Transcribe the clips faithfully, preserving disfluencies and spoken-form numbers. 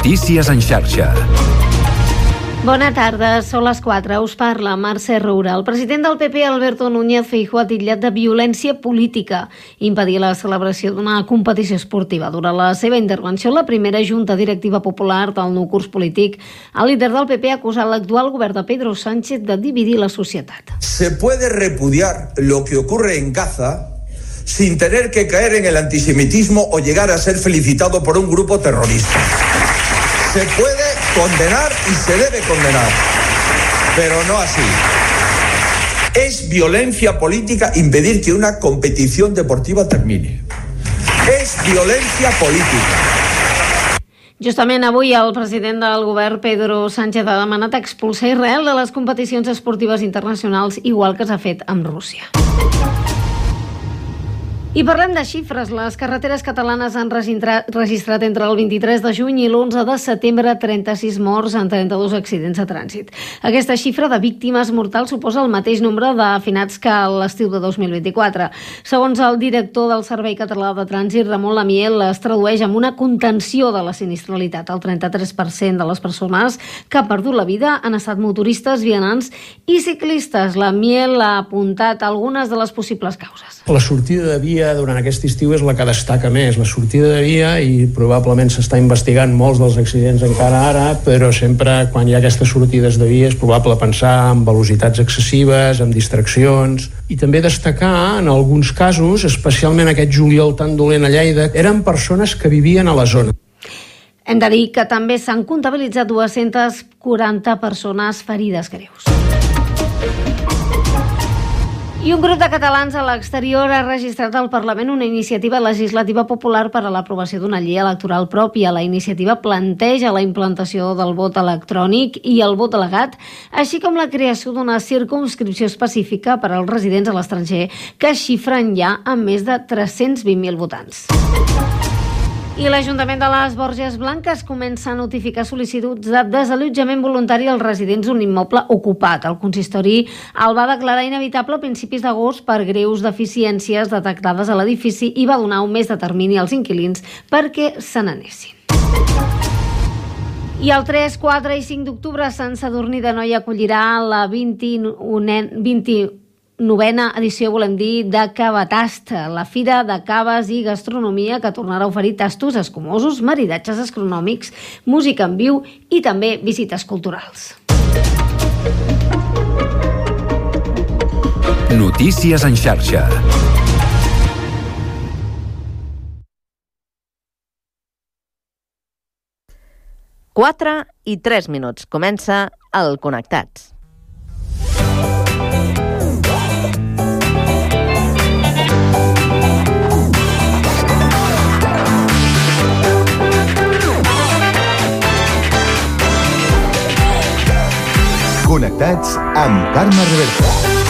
Notícies en xarxa. Bona tarda, són les quatre. Us parla Mercè Roura. El president del P P, Alberto Núñez Feijóo, ha titllat de violència política impedir la celebració d'una competició esportiva. Durant la seva intervenció, la primera Junta Directiva Popular del nou curs polític, el líder del P P ha acusat l'actual govern de Pedro Sánchez de dividir la societat. Se puede repudiar lo que ocurre en Gaza sin tener que caer en el antisemitismo o llegar a ser felicitado por un grupo terrorista. Se puede condenar y se debe condenar, pero no así. Es violencia política impedir que una competición deportiva termine. Es violencia política. Justament avui el president del govern, Pedro Sánchez, ha demanat expulsar Israel de les competicions esportives internacionals, igual que s'ha fet amb Rússia. I parlem de xifres. Les carreteres catalanes han registrat entre el vint-i-tres de juny i l'onze de setembre trenta-sis morts en trenta-dos accidents de trànsit. Aquesta xifra de víctimes mortals suposa el mateix nombre de finats que l'estiu de dos mil vint-i-quatre. Segons el director del Servei Català de Trànsit, Ramon Lamiel, es tradueix en una contenció de la sinistralitat. El trenta-tres per cent de les persones que han perdut la vida han estat motoristes, vianants i ciclistes. Lamiel ha apuntat algunes de les possibles causes. La sortida de via durant aquest estiu és la que destaca més, la sortida de via, i probablement s'està investigant molts dels accidents encara ara, però sempre quan hi ha aquestes sortides de via és probable pensar en velocitats excessives, en distraccions, i també destacar en alguns casos, especialment aquest juliol tan dolent a Lleida, eren persones que vivien a la zona. Hem de dir que també s'han comptabilitzat dues-centes quaranta persones ferides greus. I un grup de catalans a l'exterior ha registrat al Parlament una iniciativa legislativa popular per a l'aprovació d'una llei electoral pròpia. La iniciativa planteja la implantació del vot electrònic i el vot delegat, així com la creació d'una circumscripció específica per als residents a l'estranger, que es xifren ja amb més de tres-cents vint mil votants. I l'Ajuntament de les Borges Blanques comença a notificar sol·licituds de desallotjament voluntari als residents d'un immoble ocupat. El consistori el va declarar inevitable a principis d'agost per greus deficiències detectades a l'edifici i va donar un mes de termini als inquilins perquè se n'anessin. I el tres, quatre i cinc d'octubre, Sant Sadurní d'Anoia acollirà la vint-i-novena edició, volem dir, de Cavatast, la fira de caves i gastronomia que tornarà a oferir tastos escumosos, maridatges astronòmics, música en viu i també visites culturals. Notícies en xarxa. quatre i tres minuts. Comença el Connectats. Connectats amb Carme Reverte.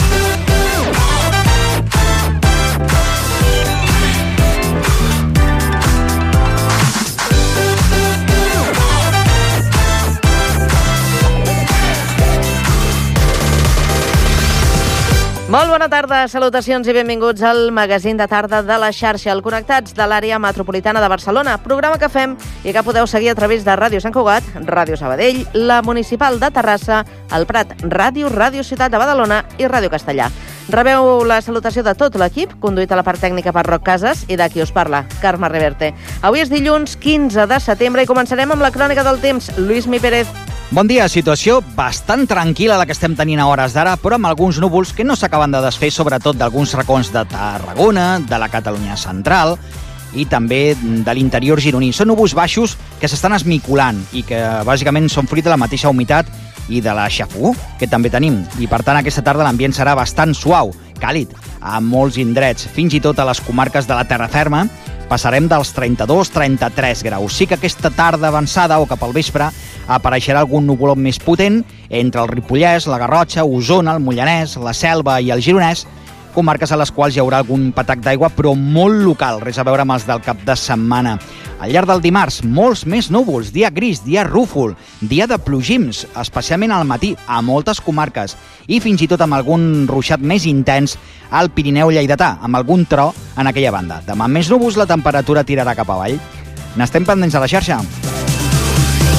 Molt bona tarda, salutacions i benvinguts al magazín de tarda de la xarxa, el Connectats de l'àrea metropolitana de Barcelona, programa que fem i que podeu seguir a través de Ràdio Sant Cugat, Ràdio Sabadell, la Municipal de Terrassa, el Prat Ràdio, Ràdio Ciutat de Badalona i Ràdio Castellà. Rebeu la salutació de tot l'equip, conduït a la part tècnica per Roc Casas i de qui us parla, Carme Reverte. Avui és dilluns quinze de setembre i començarem amb la crònica del temps. Lluís Mi Pérez. Bon dia, situació bastant tranquil·la la que estem tenint a hores d'ara, però amb alguns núvols que no s'acaben de desfer, sobretot d'alguns racons de Tarragona, de la Catalunya central i també de l'interior gironí. Són núvols baixos que s'estan esmicolant i que bàsicament són fruit de la mateixa humitat i de la xafogor que també tenim. I per tant aquesta tarda l'ambient serà bastant suau, càlid, a molts indrets, fins i tot a les comarques de la terra ferma. Passarem dels trenta-dos a trenta-tres graus. Sí que aquesta tarda avançada o cap al vespre apareixerà algun nuvolot més potent entre el Ripollès, la Garrotxa, Osona, el Mollanès, la Selva i el Gironès, comarques a les quals hi haurà algun patac d'aigua, però molt local, res a veure amb els del cap de setmana. Al llarg del dimarts, molts més núvols, dia gris, dia rúfol, dia de plogims, especialment al matí, a moltes comarques, i fins i tot amb algun ruixat més intens al Pirineu lleidatà, amb algun tro en aquella banda. Demà més núvols, la temperatura tirarà cap avall. N'estem pendents a la xarxa.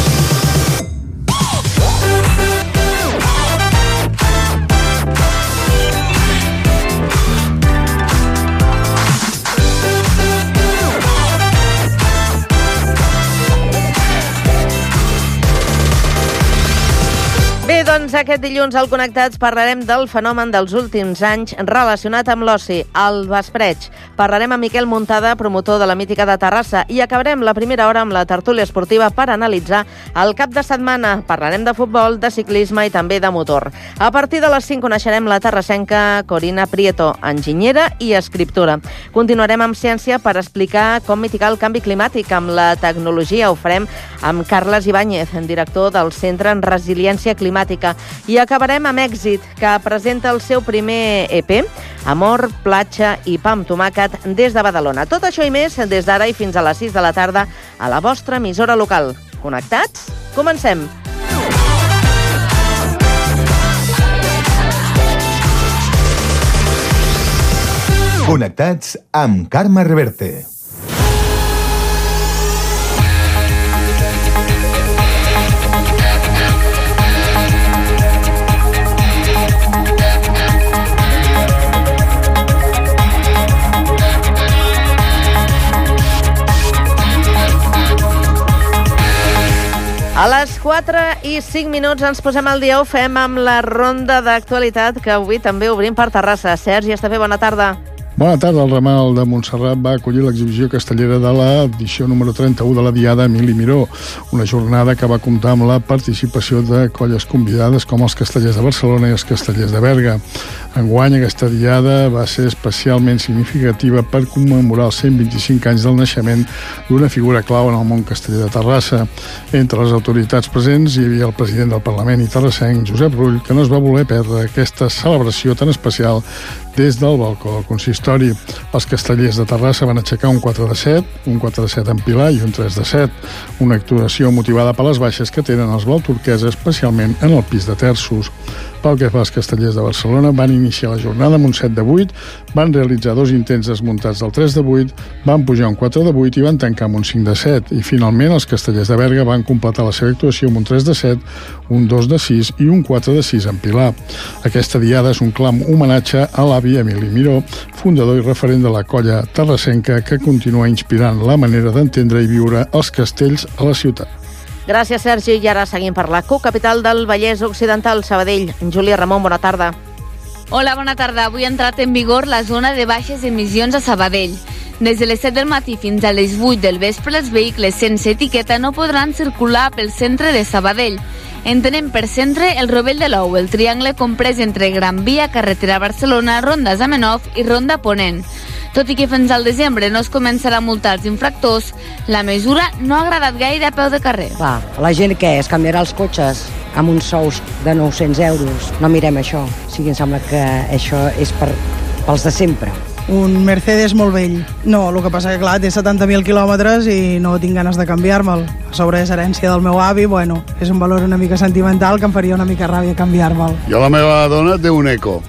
Doncs aquest dilluns al Connectats parlarem del fenomen dels últims anys relacionat amb l'oci, el vespreig. Parlarem amb Miquel Muntada, promotor de la mítica de Terrassa, i acabarem la primera hora amb la tertúlia esportiva per analitzar el cap de setmana. Parlarem de futbol, de ciclisme i també de motor. A partir de les cinc coneixerem la terrassenca Corina Prieto, enginyera i escriptora. Continuarem amb ciència per explicar com mitigar el canvi climàtic amb la tecnologia. Ho farem amb Carles Ibáñez, director del Centre en Resiliència Climàtica. I acabarem amb Èxit, que presenta el seu primer E P, Amor, platja i pa amb tomàquet, des de Badalona. Tot això i més des d'ara i fins a les sis de la tarda a la vostra emissora local. Connectats? Comencem! Connectats amb Carme Reverte. A les quatre i cinc minuts ens posem al dia, ho fem amb la ronda d'actualitat que avui també obrim per Terrassa. Sergi Estapé, bona tarda. Bona tarda. El ramal de Montserrat va acollir l'exhibició castellera de l'edició número trenta-u de la Diada Emili Miró, una jornada que va comptar amb la participació de colles convidades com els Castellers de Barcelona i els Castellers de Berga. Enguany, aquesta Diada va ser especialment significativa per commemorar els cent vint-i-cinc anys del naixement d'una figura clau en el món casteller de Terrassa. Entre les autoritats presents hi havia el president del Parlament i terrassenc, Josep Rull, que no es va voler perdre aquesta celebració tan especial des del balcó del consistori. Els castellers de Terrassa van aixecar un quatre de set, un quatre de set en Pilar i un tres de set. Una actuació motivada per les baixes que tenen els blau turquesa, especialment en el pis de terços. Pel que fa als castellers de Barcelona, van iniciar la jornada amb un set de vuit, van realitzar dos intents desmuntats del tres de vuit, van pujar un quatre de vuit i van tancar amb un cinc de set. I finalment els castellers de Berga van completar la seva actuació amb un tres de set, un dos de sis i un quatre de sis en Pilar. Aquesta diada és un clam homenatge a l'avi Emili Miró, fundador i referent de la colla terrassenca, que continua inspirant la manera d'entendre i viure els castells a la ciutat. Gràcies, Sergi. I ara seguim per la cocapital del Vallès Occidental, Sabadell. Júlia Ramon, bona tarda. Hola, bona tarda. Avui ha entrat en vigor la zona de baixes emissions a Sabadell. Des de les set del matí fins a les vuit del vespre, els vehicles sense etiqueta no podran circular pel centre de Sabadell. Entenem per centre el Rovell de l'Ou, el triangle comprès entre Gran Via, carretera Barcelona, Ronda Zamenhof i Ronda Ponent. Tot i que fins al desembre no es començarà a multar els infractors, la mesura no ha agradat gaire a peu de carrer. Clar, la gent què? Es canviarà els cotxes amb uns sous de nou-cents euros? No mirem això. O sigui, em sembla que això és per, pels de sempre. Un Mercedes molt vell. No, el que passa que, clar, té setanta mil quilòmetres i no tinc ganes de canviar-me'l. A sobre és herència del meu avi, bueno, és un valor una mica sentimental que em faria una mica ràbia canviar-me'l. Jo, la meva dona té un Eco.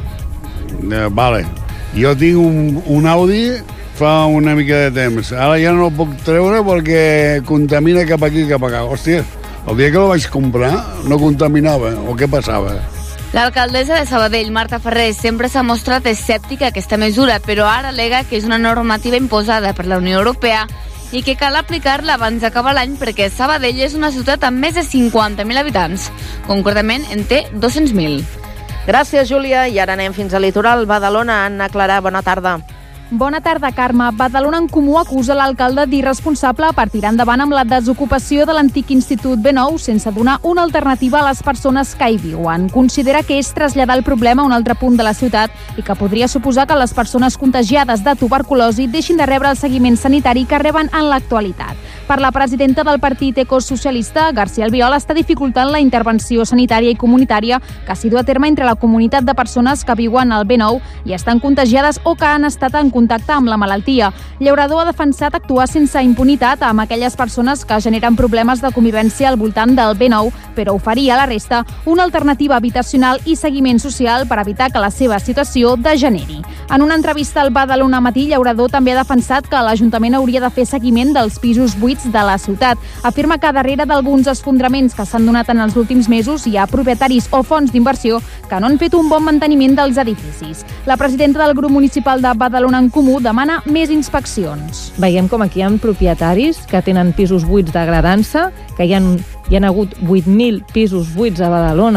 Eh, vale. Jo tinc un, un Audi fa una mica de temps. Ara ja no el puc treure perquè contamina cap aquí i cap allà. Hòstia, el dia que el vaig comprar no contaminava, o què passava? L'alcaldessa de Sabadell, Marta Ferrer, sempre s'ha mostrat escèptica a aquesta mesura, però ara alega que és una normativa imposada per la Unió Europea i que cal aplicar-la abans d'acabar l'any perquè Sabadell és una ciutat amb més de cinquanta mil habitants. Concretament, en té dos-cents mil. Gràcies, Júlia. I ara anem fins al litoral. Badalona, Anna Clara, bona tarda. Bona tarda, Carme. Badalona en Comú acusa l'alcalde d'irresponsable per tirar endavant amb la desocupació de l'antic Institut B nou sense donar una alternativa a les persones que hi viuen. Considera que és traslladar el problema a un altre punt de la ciutat i que podria suposar que les persones contagiades de tuberculosi deixin de rebre el seguiment sanitari que reben en l'actualitat. Per la presidenta del partit ecosocialista, García Albiol, està dificultant la intervenció sanitària i comunitària que s'hi du a terme entre la comunitat de persones que viuen al B nou i estan contagiades o que han estat en contacte amb la malaltia. Llaurador ha defensat actuar sense impunitat amb aquelles persones que generen problemes de convivència al voltant del B nou, però oferir a la resta una alternativa habitacional i seguiment social per evitar que la seva situació degeneri. En una entrevista al Badalona Matí, Llaurador també ha defensat que l'Ajuntament hauria de fer seguiment dels pisos buits de la ciutat. Afirma que darrere d'alguns esfondraments que s'han donat en els últims mesos hi ha propietaris o fons d'inversió que no han fet un bon manteniment dels edificis. La presidenta del grup municipal de Badalona en Comú demana més inspeccions. Veiem com aquí hi ha propietaris que tenen pisos buits degradant-se, que hi ha, hi ha hagut vuit mil pisos buits a Badalona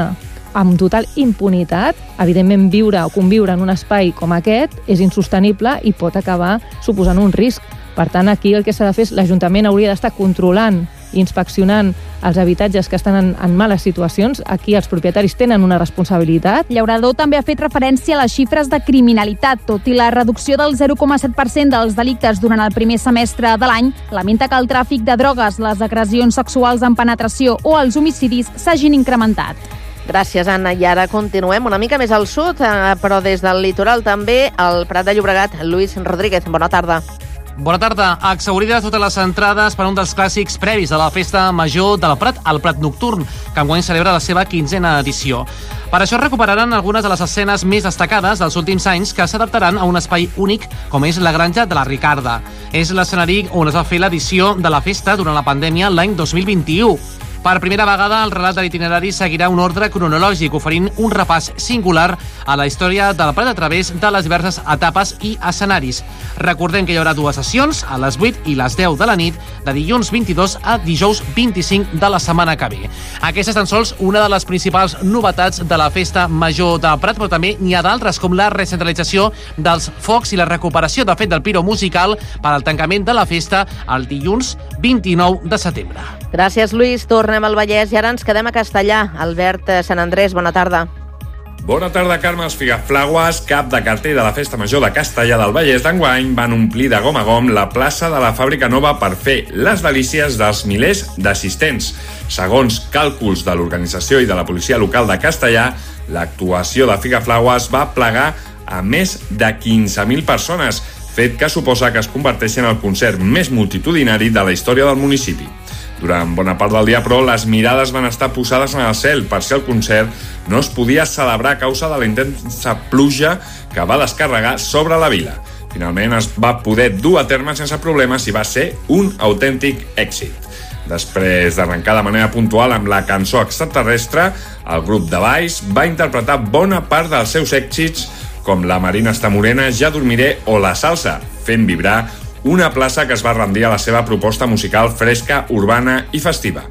amb total impunitat. Evidentment, viure o conviure en un espai com aquest és insostenible i pot acabar suposant un risc. Per tant, aquí el que s'ha de fer és l'Ajuntament hauria d'estar controlant i inspeccionant els habitatges que estan en, en males situacions. Aquí els propietaris tenen una responsabilitat. Llaurador també ha fet referència a les xifres de criminalitat. Tot i la reducció del zero coma set per cent dels delictes durant el primer semestre de l'any, lamenta que el tràfic de drogues, les agressions sexuals en penetració o els homicidis s'hagin incrementat. Gràcies, Anna. I ara continuem una mica més al sud, però des del litoral també, al Prat de Llobregat. Lluís Rodríguez, bona tarda. Bona tarda. Exhaurides totes les entrades per un dels clàssics previs de la Festa Major del Prat, el Prat Nocturn, que enguany celebra la seva quinzena edició. Per això recuperaran algunes de les escenes més destacades dels últims anys que s'adaptaran a un espai únic com és la Granja de la Ricarda. És l'escenari on es va fer l'edició de la festa durant la pandèmia l'any dos mil vint-i-u. Per primera vegada, el relat de l'itinerari seguirà un ordre cronològic, oferint un repàs singular a la història del Prat a través de les diverses etapes i escenaris. Recordem que hi haurà dues sessions, a les vuit i les deu de la nit, de dilluns vint-i-dos a dijous vint-i-cinc de la setmana que ve. Aquesta és tan sols una de les principals novetats de la Festa Major del Prat, però també n'hi ha d'altres, com la recentralització dels focs i la recuperació, de fet, del piro musical per al tancament de la festa el dilluns vint-i-nou de setembre. Gràcies, Lluís. Tornem al Vallès i ara ens quedem a Castellà. Albert Sant Andrés, bona tarda. Bona tarda, Carme. Els Figaflaues, cap de cartell de la Festa Major de Castellà del Vallès d'enguany, van omplir de gom a gom la plaça de la Fàbrica Nova per fer les delícies dels milers d'assistents. Segons càlculs de l'organització i de la policia local de Castellà, l'actuació de Figaflaues va plegar a més de quinze mil persones, fet que suposa que es converteixi en el concert més multitudinari de la història del municipi. Durant bona part del dia, però, les mirades van estar posades en el cel per si el concert no es podia celebrar a causa de la intensa pluja que va descarregar sobre la vila. Finalment es va poder dur a terme sense problemes i va ser un autèntic èxit. Després d'arrencar de manera puntual amb la cançó extraterrestre, el grup de Valls va interpretar bona part dels seus èxits com La Marina està morena, Ja dormiré o La salsa, fent vibrar una plaça que es va rendir a la seva proposta musical fresca, urbana i festiva.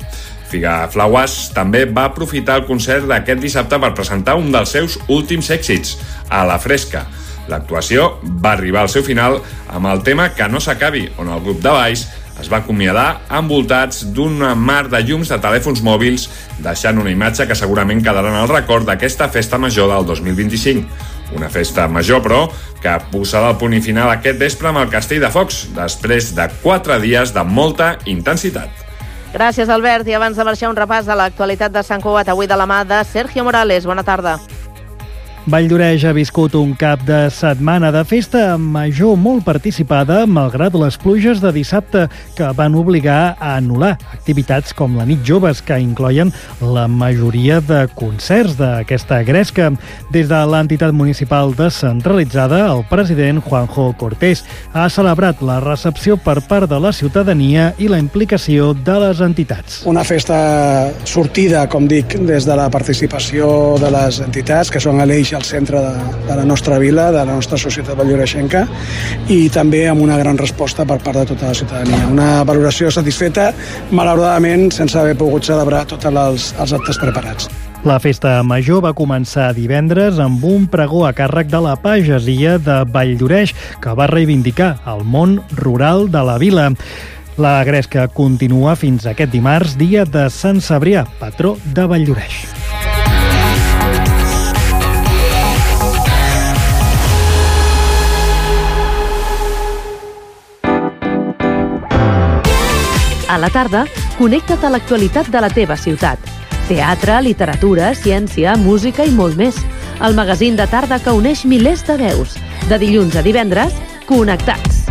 Figaflaues també va aprofitar el concert d'aquest dissabte per presentar un dels seus últims èxits, A la fresca. L'actuació va arribar al seu final amb el tema Que no s'acabi, on el grup de Valls es va acomiadar envoltats d'un mar de llums de telèfons mòbils, deixant una imatge que segurament quedarà en el record d'aquesta festa major del dos mil vint-i-cinc. Una festa major, però, que posarà el punt i final aquest vespre amb el Castell de Focs, després de quatre dies de molta intensitat. Gràcies, Albert. I abans de marxar, un repàs de l'actualitat de Sant Cugat, avui de la mà de Sergio Morales. Bona tarda. Valldoreix ha viscut un cap de setmana de festa major molt participada, malgrat les pluges de dissabte que van obligar a anul·lar activitats com la nit joves, que incloien la majoria de concerts d'aquesta gresca. Des de l'entitat municipal descentralitzada, el president Juanjo Cortés ha celebrat la recepció per part de la ciutadania i la implicació de les entitats. Una festa sortida, com dic, des de la participació de les entitats, que són l'eix al centre de, de la nostra vila, de la nostra societat valldoreixenca, i també amb una gran resposta per part de tota la ciutadania. Una valoració satisfeta, malauradament sense haver pogut celebrar tots els, els actes preparats. La festa major va començar divendres amb un pregó a càrrec de la pagesia de Valldoreix, que va reivindicar el món rural de la vila. La gresca continua fins aquest dimarts, dia de Sant Cebrià, patró de Valldoreix. A la tarda, connecta't a l'actualitat de la teva ciutat. Teatre, literatura, ciència, música i molt més. El magazín de tarda que uneix milers de veus. De dilluns a divendres, Connectats.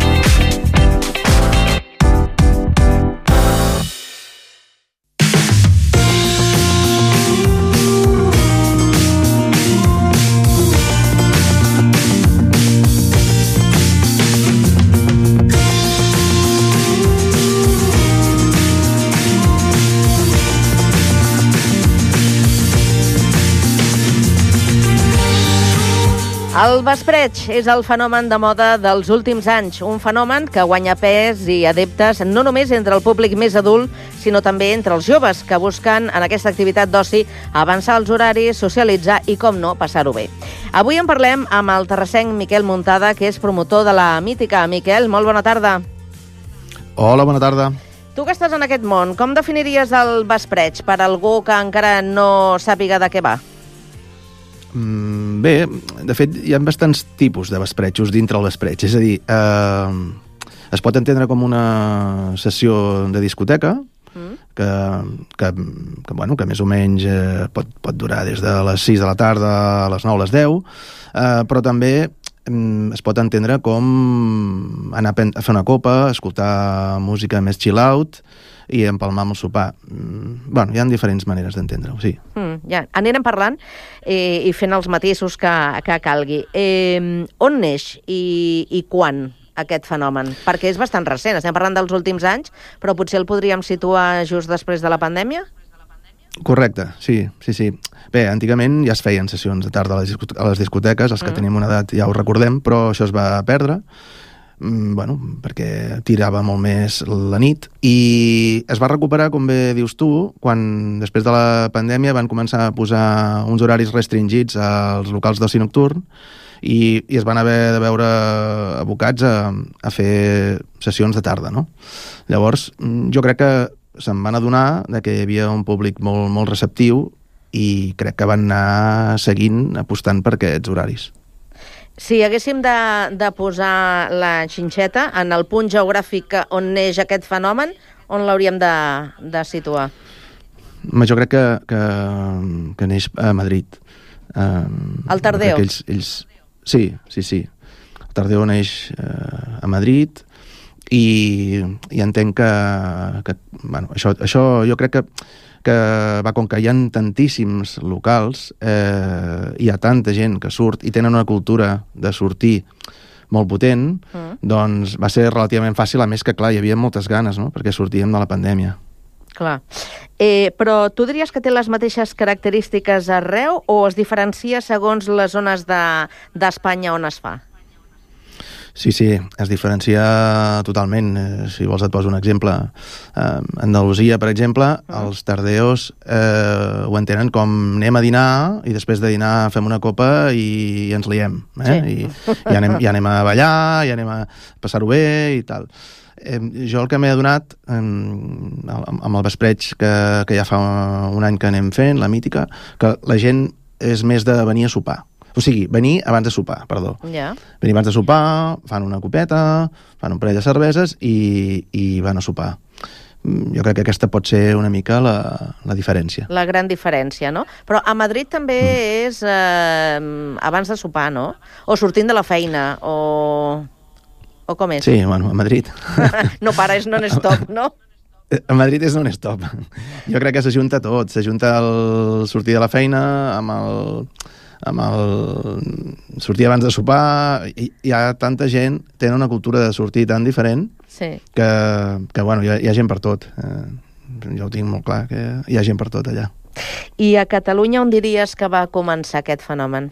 El vespreig és el fenomen de moda dels últims anys, un fenomen que guanya pes i adeptes no només entre el públic més adult, sinó també entre els joves, que busquen en aquesta activitat d'oci avançar els horaris, socialitzar i, com no, passar-ho bé. Avui en parlem amb el terrassenc Miquel Muntada, que és promotor de la Mítica. Miquel, molt bona tarda. Hola, bona tarda. Tu que estàs en aquest món, com definiries el vespreig per algú que encara no sàpiga de què va? Mm, bé, de fet, hi ha bastants tipus de vesprejos dintre el vespreig. És a dir, eh, es pot entendre com una sessió de discoteca, mm. que, que, que, bueno, que més o menys eh, pot, pot durar des de les sis de la tarda a les nou, a les deu, eh, però també mm, es pot entendre com anar a fer una copa, escoltar música més chill out i empalmar amb el sopar. Bueno, hi ha diferents maneres d'entendre-ho, sí. Mm, ja, anirem parlant eh, i fent els matisos que, que calgui. Eh, on neix i, i quan aquest fenomen? Perquè és bastant recent, estem parlant dels últims anys, però potser el podríem situar just després de la pandèmia? Correcte, sí, sí, sí. Bé, antigament ja es feien sessions de tarda a les discoteques, els que mm. tenim una edat ja ho recordem, però això es va perdre, bueno, perquè tirava molt més la nit, i es va recuperar, com bé dius tu, quan després de la pandèmia van començar a posar uns horaris restringits als locals d'oci nocturn i, i es van haver de veure abocats a, a fer sessions de tarda, no? Llavors, jo crec que se'n van adonar de que hi havia un públic molt, molt receptiu i crec que van anar seguint apostant per aquests horaris. Si haguéssim de, de posar la xinxeta en el punt geogràfic on neix aquest fenomen, on l'hauríem de, de situar? Jo crec que, que, que neix a Madrid. El Tardeo? Ells, ells... Sí, sí, sí. El Tardeo neix eh, a Madrid i, i entenc que, que bueno, això, això jo crec que que va, com que hi ha tantíssims locals, eh, hi ha tanta gent que surt i tenen una cultura de sortir molt potent, mm. doncs va ser relativament fàcil, a més que, clar, hi havia moltes ganes, no?, perquè sortíem de la pandèmia. Clar. Eh, però tu diries que té les mateixes característiques arreu o es diferencia segons les zones d'Espanya on es fa? Sí, sí, es diferencia totalment. Eh, si vols et poso un exemple. Eh, Andalusia, per exemple, uh-huh. els tardeos eh, ho entenen com anem a dinar i després de dinar fem una copa i, i ens liem. Eh? Sí. I, i, anem, I anem a ballar, i anem a passar-ho bé i tal. Eh, jo el que m'he adonat eh, amb el vespreig que, que ja fa un any que anem fent, la Mítica, que la gent és més de venir a sopar. O sigui, venir abans de sopar, perdó. Yeah. Venir abans de sopar, fan una copeta, fan un parell de cerveses i, i van a sopar. Jo crec que aquesta pot ser una mica la, la diferència. La gran diferència, no? Però a Madrid també mm. és eh, abans de sopar, no? O sortint de la feina, o, o com és? Sí, bueno, a Madrid. No para, és non-stop, no? A Madrid és non-stop. Jo crec que s'ajunta tot. S'ajunta el sortir de la feina amb el... amb el sortir abans de sopar, hi, hi ha tanta gent, tenen una cultura de sortir tan diferent sí. que, que bueno, hi ha, hi ha gent per tot. Eh, jo ho tinc molt clar, que hi ha gent per tot allà. I a Catalunya on diries que va començar aquest fenomen?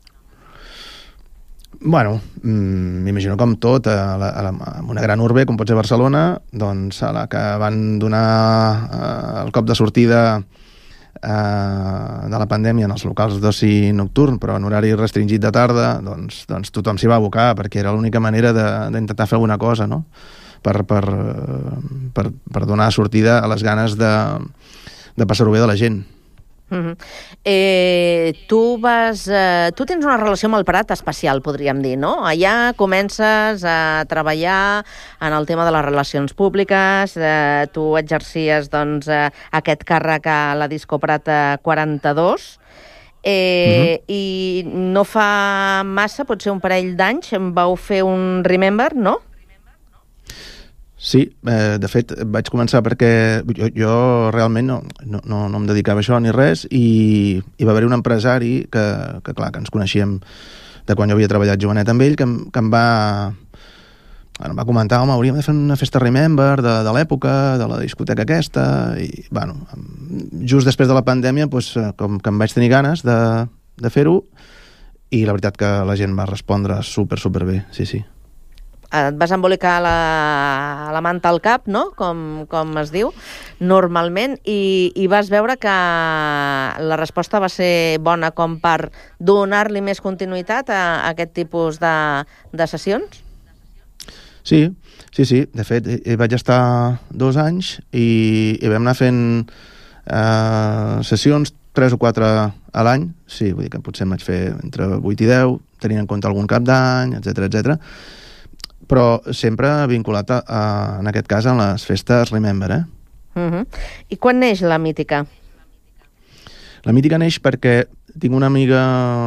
Bueno, m'imagino com tot, a la, a la, a una gran urbe, com pot ser Barcelona, doncs a la que van donar eh, el cop de sortida de la pandèmia en els locals d'oci nocturn, però en horari restringit de tarda, doncs, doncs tothom s'hi va abocar, perquè era l'única manera d'intentar fer alguna cosa, no?, per, per, per, per donar sortida a les ganes de, de passar-ho bé de la gent. Uh-huh. eh, tu vas eh, tu tens una relació amb el Prat especial, podríem dir, no? Allà comences a treballar en el tema de les relacions públiques, eh, tu exercies doncs eh, aquest càrrec a la Disco Prat quaranta-dos eh, uh-huh. i no fa massa, potser un parell d'anys, em vau fer un Remember, no? Sí, eh, de fet vaig començar perquè jo, jo realment no, no, no, no em dedicava a això ni res i hi va haver un empresari que, que clar, que ens coneixíem de quan jo havia treballat jovenet amb ell, que, que em va bueno, em va comentar, home, hauríem de fer una festa Remember de, de l'època, de la discoteca aquesta, i bueno, just després de la pandèmia, doncs, com que em vaig tenir ganes de, de fer-ho, i la veritat que la gent va respondre super, super bé, sí, sí. Et vas embolicar la, la manta al cap, no? Com, com es diu, normalment, i, i vas veure que la resposta va ser bona com per donar-li més continuïtat a, a aquest tipus de, de sessions? Sí, sí, sí. De fet, hi vaig estar dos anys i, i vam anar fent eh, sessions tres o quatre a l'any. Sí, vull dir que potser em vaig fer entre vuit i deu, tenint en compte algun cap d'any, etcètera, etcètera. Però sempre vinculat, a, a, en aquest cas, a les festes Remember, eh? Uh-huh. I quan neix la Mítica? La Mítica neix perquè tinc una amiga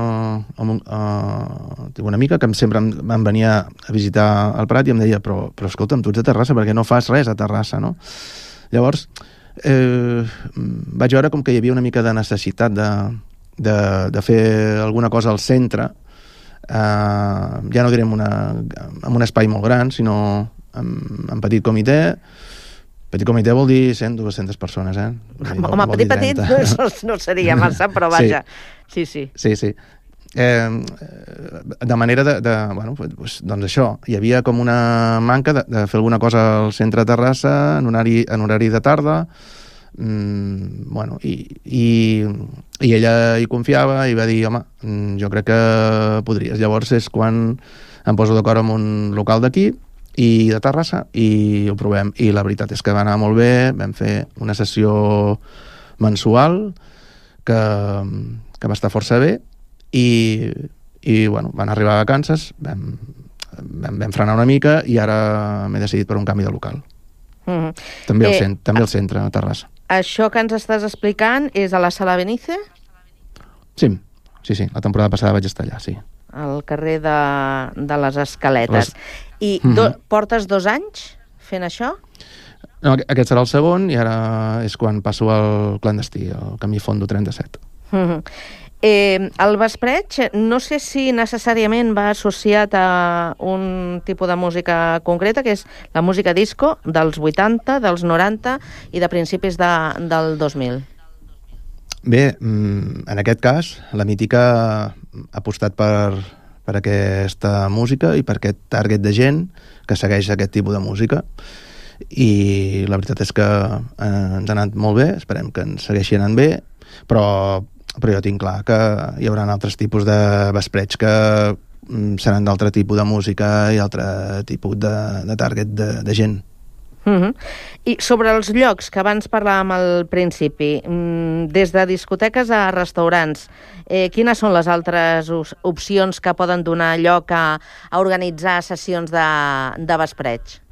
uh, tinc una amiga que sempre em, em venia a visitar al Prat i em deia, però, però escolta'm, tu ets de Terrassa, perquè no fas res a Terrassa, no? Llavors, eh, vaig veure com que hi havia una mica de necessitat de, de, de fer alguna cosa al centre. Uh, ja no direm una, amb un espai molt gran, sinó amb, amb petit comitè. Petit comitè vol dir cent a dues-centes persones, eh? No, home, petit, petit no, no seria massa, però vaja. Sí, sí. Sí, sí. Eh, de manera de, de bueno, doncs, doncs això, hi havia com una manca de, de fer alguna cosa al centre de Terrassa en horari, en horari de tarda. Mm, bueno, i, i, i ella hi confiava i va dir, home, jo crec que podries. Llavors és quan em poso d'acord amb un local d'aquí i de Terrassa i ho provem, i la veritat és que va anar molt bé. Vam fer una sessió mensual que, que va estar força bé i, i bueno, van arribar vacances, vam, vam, vam frenar una mica i ara m'he decidit per un canvi de local. Mm-hmm. També, eh, al centre, també al centre, a Terrassa. Això que ens estàs explicant és a la Sala Benice? Sí, sí, sí. La temporada passada vaig estar allà, sí. Al carrer de, de les Escaletes. Les... I do, mm-hmm. portes dos anys fent això? No, aquest serà el segon i ara és quan passo al clandestí, al Camí Fondo trenta-set. Mm-hmm. Eh, el vespreig, no sé si necessàriament va associat a un tipus de música concreta, que és la música disco dels vuitanta, dels noranta i de principis de, del dos mil. Bé, en aquest cas, la Mítica ha apostat per, per aquesta música i per aquest target de gent que segueix aquest tipus de música. I la veritat és que ens ha anat molt bé, esperem que ens segueixi anant bé, però però jo tinc clar que hi haurà altres tipus de vespreigs que seran d'altre tipus de música i altre tipus de, de target de, de gent. Uh-huh. I sobre els llocs que abans parlàvem al principi, des de discoteques a restaurants, eh, quines són les altres opcions que poden donar lloc a, a organitzar sessions de, de vespreigs?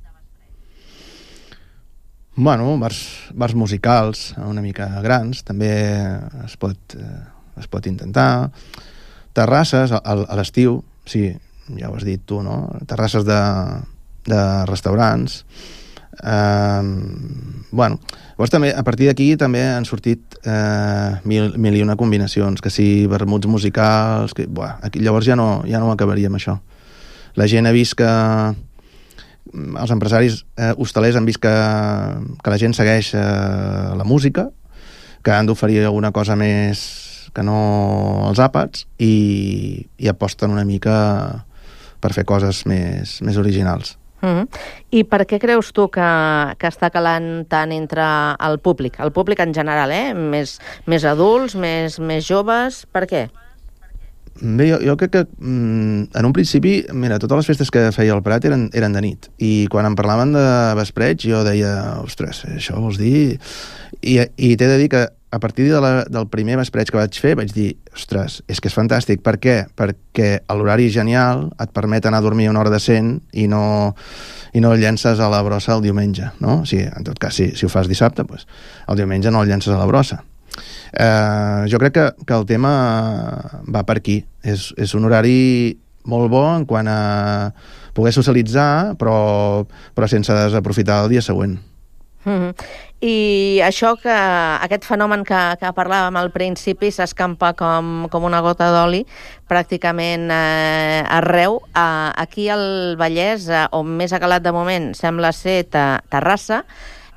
Bueno, bars, bars musicals una mica grans, també es pot, eh, es pot intentar. Terrasses, a, a l'estiu, sí, ja ho has dit tu, no? Terrasses de, de restaurants. Eh, bueno, llavors també, a partir d'aquí també han sortit eh, mil, mil i una combinacions, que sí, vermuts musicals, que, buah, aquí, llavors ja no, ja no acabaríem això. La gent ha vist que els empresaris eh, hostalers han vist que, que la gent segueix eh, la música, que han d'oferir alguna cosa més que no els àpats, i, i aposten una mica per fer coses més, més originals. Mm-hmm. I per què creus tu que, que està calant tant entre el públic? El públic en general, eh? Més, més adults, més, més joves, per què? Bé, jo, jo crec que mm, en un principi, mira, totes les festes que feia el Prat eren, eren de nit, i quan em parlaven de vespreig jo deia, ostres, això vols dir... I, i t'he de dir que a partir de la, del primer vespreig que vaig fer vaig dir, ostres, és que és fantàstic. Per què? Perquè l'horari genial et permet anar a dormir una hora decent i no, i no el llences a la brossa el diumenge, no? O sigui, en tot cas, si, si ho fas dissabte, doncs, el diumenge no el llences a la brossa. Eh, jo crec que, que el tema va per aquí. És, és un horari molt bo en quant a poder socialitzar, però, però sense desaprofitar el dia següent. Mm-hmm. I això, que aquest fenomen que, que parlàvem al principi s'escampa com, com una gota d'oli pràcticament eh, arreu. Eh, aquí al Vallès, eh, on més ha calat de moment, sembla ser Terrassa.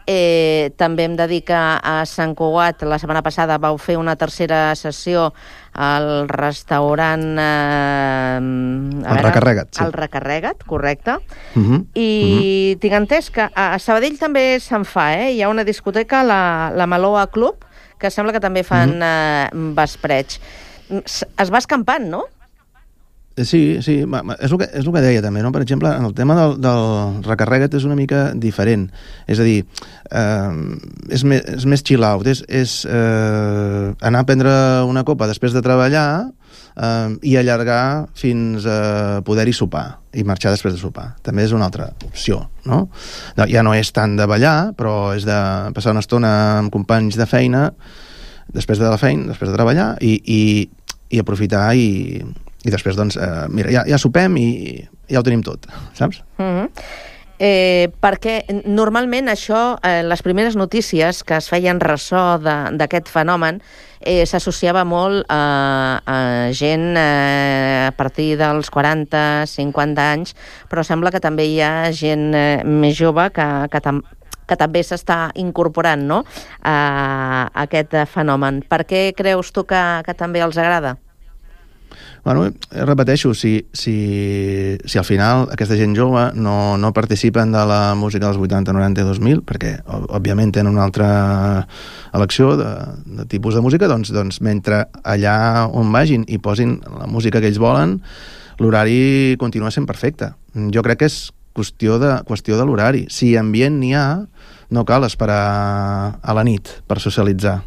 Eh, també hem de dir que a Sant Cugat la setmana passada vau fer una tercera sessió al restaurant... Eh, el Recarrega't, sí. El Recarrega't, correcte. Uh -huh. I uh -huh. tinc entès que a Sabadell també se'n fa, eh? Hi ha una discoteca, la, la Maloa Club, que sembla que també fan uh -huh. eh, vespreig. Es va escampant, no? Sí, sí, és el que, és el que deia també, no? Per exemple, en el tema del, del Recarrega't és una mica diferent, és a dir, eh, és, més, és més chill out, és, és eh, anar a prendre una copa després de treballar eh, i allargar fins a poder-hi sopar i marxar després de sopar. També és una altra opció, no? Ja no és tant de ballar, però és de passar una estona amb companys de feina després de la feina, després de treballar i, i, i aprofitar i i després, doncs, eh, mira, ja, ja sopem i ja ho tenim tot, saps? Mm-hmm. eh, perquè normalment això, eh, les primeres notícies que es feien ressò d'aquest fenomen eh, s'associava molt a, a gent eh, a partir dels quaranta, cinquanta anys, però sembla que també hi ha gent eh, més jove que, que també que també s'està incorporant, no?, a, a aquest fenomen. Per què creus tu que, que també els agrada? Bueno, repeteixo, si, si, si al final aquesta gent jove no, no participen de la música dels vuitanta, noranta i dos mil, perquè òbviament tenen una altra elecció de, de tipus de música, doncs, doncs mentre allà on vagin i posin la música que ells volen, l'horari continua sent perfecte. Jo crec que és qüestió de, qüestió de l'horari. Si ambient n'hi ha, no cal esperar a la nit per socialitzar.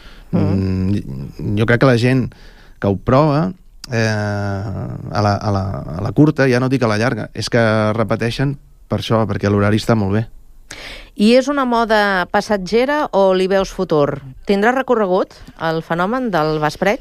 Mm. Jo crec que la gent que ho prova eh, a, la, a, la, a la curta, ja no dic a la llarga, és que repeteixen per això, perquè l'horari està molt bé. I és una moda passatgera o li veus futur? Tindrà recorregut el fenomen del vespreig?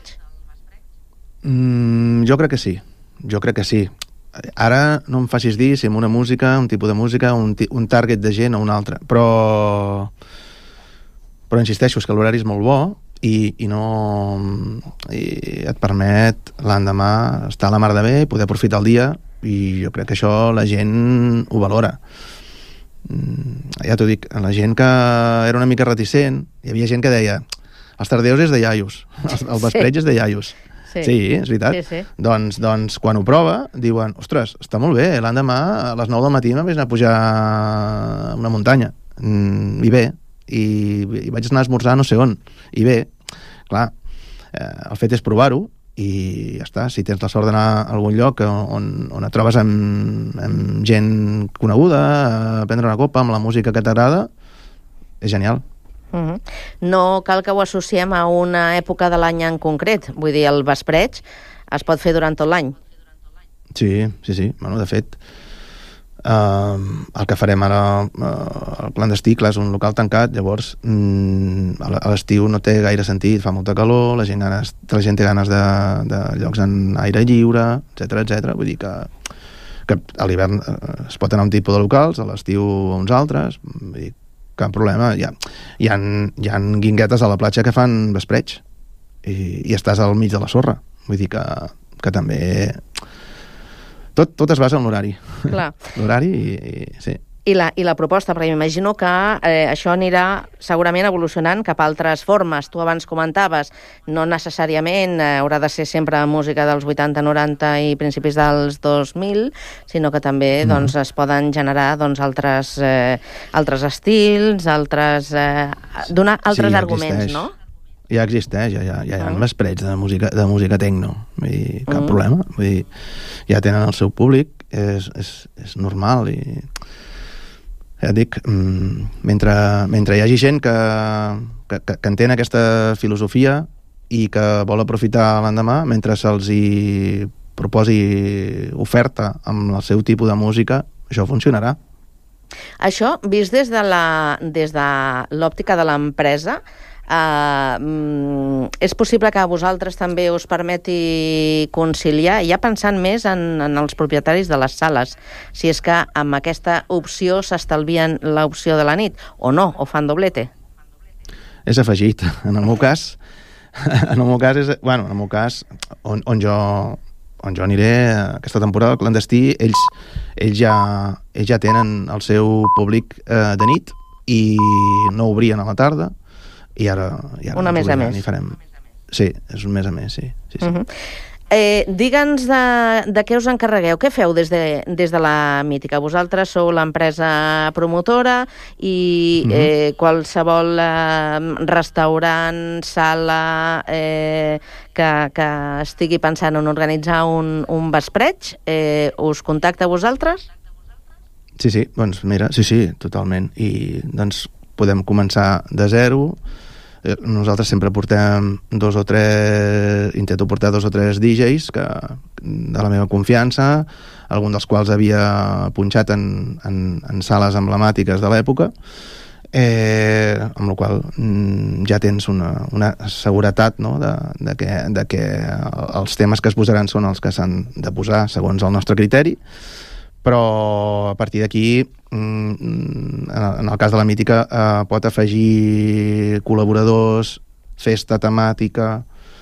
Mm, jo crec que sí, jo crec que sí. Ara no em facis dir si amb una música, un tipus de música, un, un target de gent o un altre, però però insisteixo, és que l'horari és molt bo i, i no i et permet l'endemà estar a la mar de bé i poder aprofitar el dia, i jo crec que això la gent ho valora. Ja t'ho dic, la gent que era una mica reticent, hi havia gent que deia els tardeus és de iaios, el vespreig és de iaios. Sí, sí, és veritat. Sí, sí. Doncs, doncs quan ho prova, diuen, ostres, està molt bé, l'endemà a les nou del matí m'havies anar a pujar una muntanya. Mm, I bé, i, i vaig anar a esmorzar no sé on. I bé, clar, eh, el fet és provar-ho, i ja està, si tens la sort d'anar a algun lloc on, on et trobes amb, amb gent coneguda, a prendre una copa amb la música que t'agrada, és genial. Uh-huh. No cal que ho associem a una època de l'any en concret, vull dir, el vespreig es pot fer durant tot l'any. Sí, sí, sí, bueno, de fet uh, el que farem ara uh, el Clandestí, clar, és un local tancat, llavors mm, a l'estiu no té gaire sentit, fa molta calor, la gent, ganes, la gent té ganes de, de llocs en aire lliure, etcètera, etcètera. Vull dir que, que a l'hivern uh, es pot anar a un tipus de locals, a l'estiu a uns altres, vull dir, cap problema. Hi ha, hi, ha, hi ha guinguetes a la platja que fan vespreig i, i estàs al mig de la sorra. Vull dir que, que també tot, tot es basa en l'horari. L'horari i, i sí. I la, i la proposta, perquè m'imagino que eh, això anirà segurament evolucionant cap a altres formes. Tu abans comentaves, no necessàriament eh, haurà de ser sempre música dels vuitanta, noranta i principis dels dos mil, sinó que també mm. doncs, es poden generar doncs, altres, eh, altres estils, altres, eh, donar altres sí, ja arguments, existeix. No? Ja existeix, ja, ja, ja hi ha mm. vespreig de música, de música tecno. Vull dir, cap mm. problema. Vull dir, ja tenen el seu públic, és, és, és normal i... Ja et dic, mentre, mentre hi hagi gent que, que, que entén aquesta filosofia i que vol aprofitar l'endemà, mentre se'ls hi proposi oferta amb el seu tipus de música, això funcionarà. Això, vist des de la, des de l'òptica de l'empresa, Uh, és possible que a vosaltres també us permeti conciliar, ja pensant més en, en els propietaris de les sales, si és que amb aquesta opció s'estalvien l'opció de la nit, o no, o fan doblete? És afegit. En el meu cas, en el meu cas, és, bueno, en el meu cas on, on, jo, on jo aniré aquesta temporada al Clandestí, ells, ells, ja, ells ja tenen el seu públic eh, de nit, i no obrien a la tarda, i ara, i ara una més a més. Farem... Sí, és un mes a més, sí. sí, sí. Uh-huh. Eh, Digue'ns de, de què us encarregueu, què feu des de, des de la Mítica? Vosaltres sou l'empresa promotora i uh-huh. eh, qualsevol eh, restaurant, sala eh, que, que estigui pensant en organitzar un, un vespreig, eh, us contacta a vosaltres? Sí, sí, doncs mira, sí, sí, totalment. I doncs podem començar de zero. Nosaltres sempre portem dos o tres... Intento portar dos o tres D Js que, de la meva confiança, algun dels quals havia punxat en, en, en sales emblemàtiques de l'època, eh, amb la qual mm, ja tens una, una seguretat, no?, de, de, que, de que els temes que es posaran són els que s'han de posar segons el nostre criteri, però a partir d'aquí, en el cas de la Mítica, eh, pot afegir col·laboradors, festa temàtica...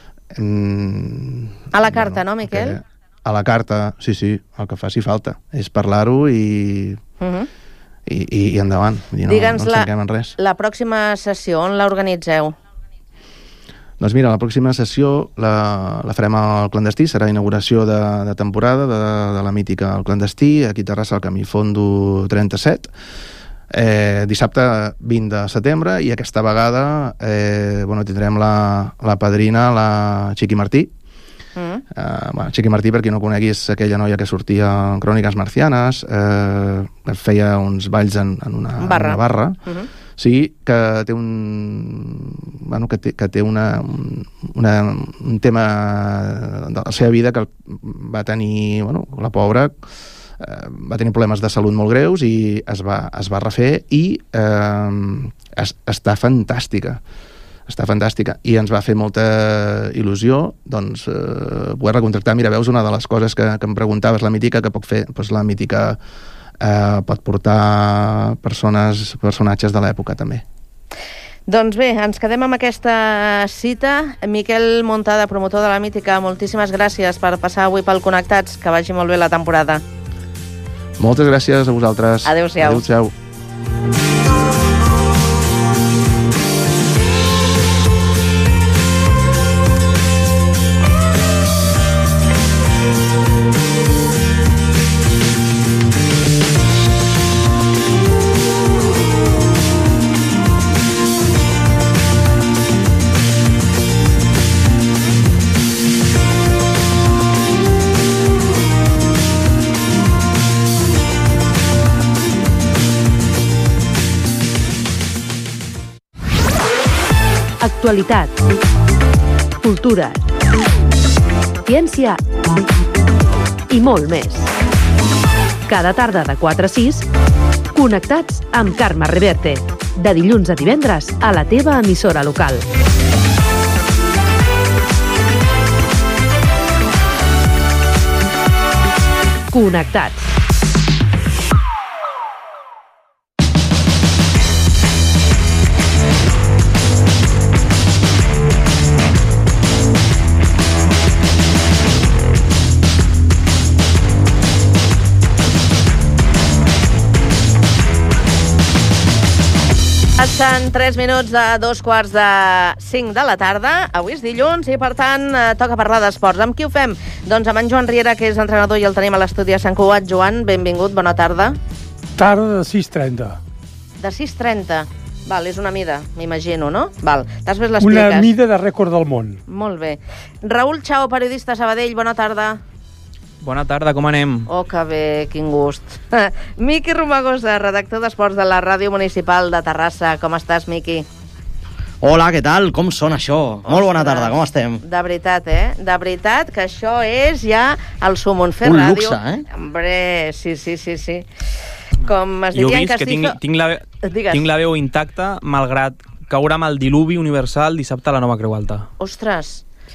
Mm, a la carta, bueno, no, Miquel? Que, a la carta, sí, sí, el que faci falta. És parlar-ho i, uh-huh. i, i, i endavant. I no, Digue'ns no ens tanquem en res. La, la pròxima sessió, on l'organitzeu? Doncs mira, la pròxima sessió la, la farem al Clandestí, serà inauguració de, de temporada de, de la Mítica al Clandestí, aquí a Terrassa, al Camí Fondo trenta-set, eh, dissabte vint de setembre, i aquesta vegada eh, bueno, tindrem la, la padrina, la Chiqui Martí. Mm. Eh, bueno, Chiqui Martí, per qui no conegui, és aquella noia que sortia en Cròniques Marcianes, eh, que feia uns balls en, en una barra. Una barra. Mm-hmm. Sí, que té un... Bueno, que té, que té una, una, un tema de la seva vida que va tenir... Bueno, la pobra eh, va tenir problemes de salut molt greus i es va, es va refer i eh, es, està fantàstica. Està fantàstica. I ens va fer molta il·lusió doncs, eh, poder recontractar. Mira, veus, una de les coses que, que em preguntaves, la Mítica, que pot fer doncs, la Mítica... Eh, pot portar persones, personatges de l'època també. Doncs bé, ens quedem amb aquesta cita. Miquel Montada, promotor de la Mítica, moltíssimes gràcies per passar avui pel Connectats. Que vagi molt bé la temporada. Moltes gràcies a vosaltres. Adéu-siau. Adéu-siau. Actualitat, cultura, ciència i molt més. Cada tarda de quatre a sis, Connectats amb Carme Reverte. De dilluns a divendres a la teva emissora local. Connectats. Passen tres minuts de dos quarts de cinc de la tarda. Avui és dilluns i, per tant, eh, toca parlar d'esports. Amb qui ho fem? Doncs amb en Joan Riera, que és entrenador i el tenim a l'estudi a Sant Cugat. Joan, benvingut, bona tarda. Tarda de sis trenta. De sis trenta. Val, és una mida, m'imagino, no? Val, després l'expliques. Una mida de rècord del món. Molt bé. Raül Chao, periodista a Sabadell, bona tarda. Bona tarda, com anem? Oh, que bé, quin gust. Miqui Romagosa, redactor d'esports de la Ràdio Municipal de Terrassa. Com estàs, Miqui? Hola, què tal? Com sona això? Ostres. Molt bona tarda, com estem? De veritat, eh? De veritat que això és ja el sumum fer Un ràdio. luxe, eh? Hombre, sí, sí, sí, sí. Com es Jo diria en visc que tinc, castizo... tinc, la, Digues. tinc la veu intacta, malgrat caure amb el diluvi universal dissabte a la Nova Creu Alta. Ostres,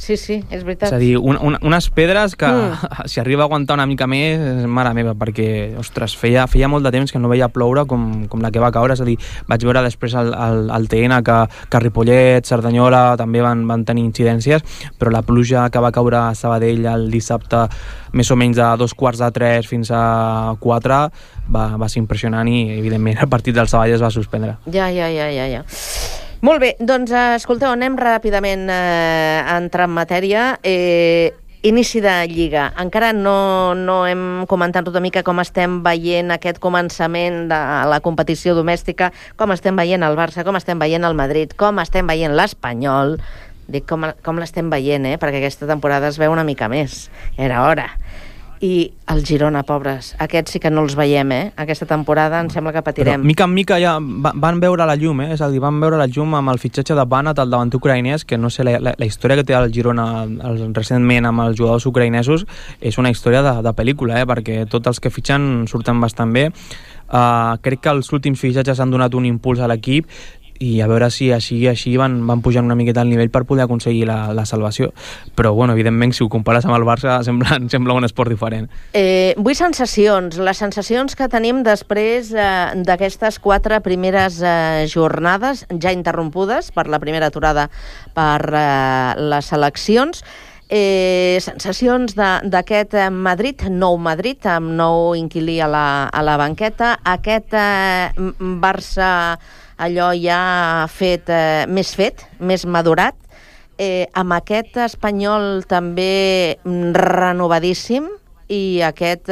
sí, sí, és veritat. És a dir, un, un, unes pedres que Mm. si arriba a aguantar una mica més, mare meva, perquè, ostres, feia, feia molt de temps que no veia ploure com, com la que va caure. És a dir, vaig veure després al, al, al T N que, que Ripollet, Cerdanyola també van, van tenir incidències, però la pluja que va caure a Sabadell el dissabte, més o menys de dos quarts de tres fins a quatre, va, va ser impressionant i, evidentment, el partit del Sabadell es va suspendre. Ja, ja, ja, ja, ja. Molt bé, doncs, escolteu, anem ràpidament eh, a entrar en matèria. Eh, inici de Lliga. Encara no, no hem comentat una mica com estem veient aquest començament de la competició domèstica, com estem veient el Barça, com estem veient el Madrid, com estem veient l'Espanyol. Dic com, com l'estem veient, eh? Perquè aquesta temporada es veu una mica més. Era hora. I el Girona, pobres, aquests sí que no els veiem, eh? Aquesta temporada em sembla que patirem. Però, mica en mica ja va, van veure la llum, eh? És a dir, van veure la llum amb el fitxatge de Banat, el davanter ucraïnès, que no sé, la, la, la història que té el Girona el, recentment amb els jugadors ucraïnesos és una història de, de pel·lícula, eh? Perquè tots els que fitxen surten bastant bé. Uh, crec que els últims fitxatges han donat un impuls a l'equip i a veure si així així van, van pujant una miqueta el nivell per poder aconseguir la, la salvació. Però, bueno, evidentment, si ho compares amb el Barça, sembla, sembla un esport diferent. Eh, vull sensacions, les sensacions que tenim després eh, d'aquestes quatre primeres eh, jornades, ja interrompudes per la primera aturada per eh, les eleccions. Eh, sensacions d'aquest Madrid, nou Madrid, amb nou inquilí a la, a la banqueta, aquest eh, Barça allò ja fet, eh, més fet, més madurat, eh, amb aquest Espanyol també renovadíssim i aquest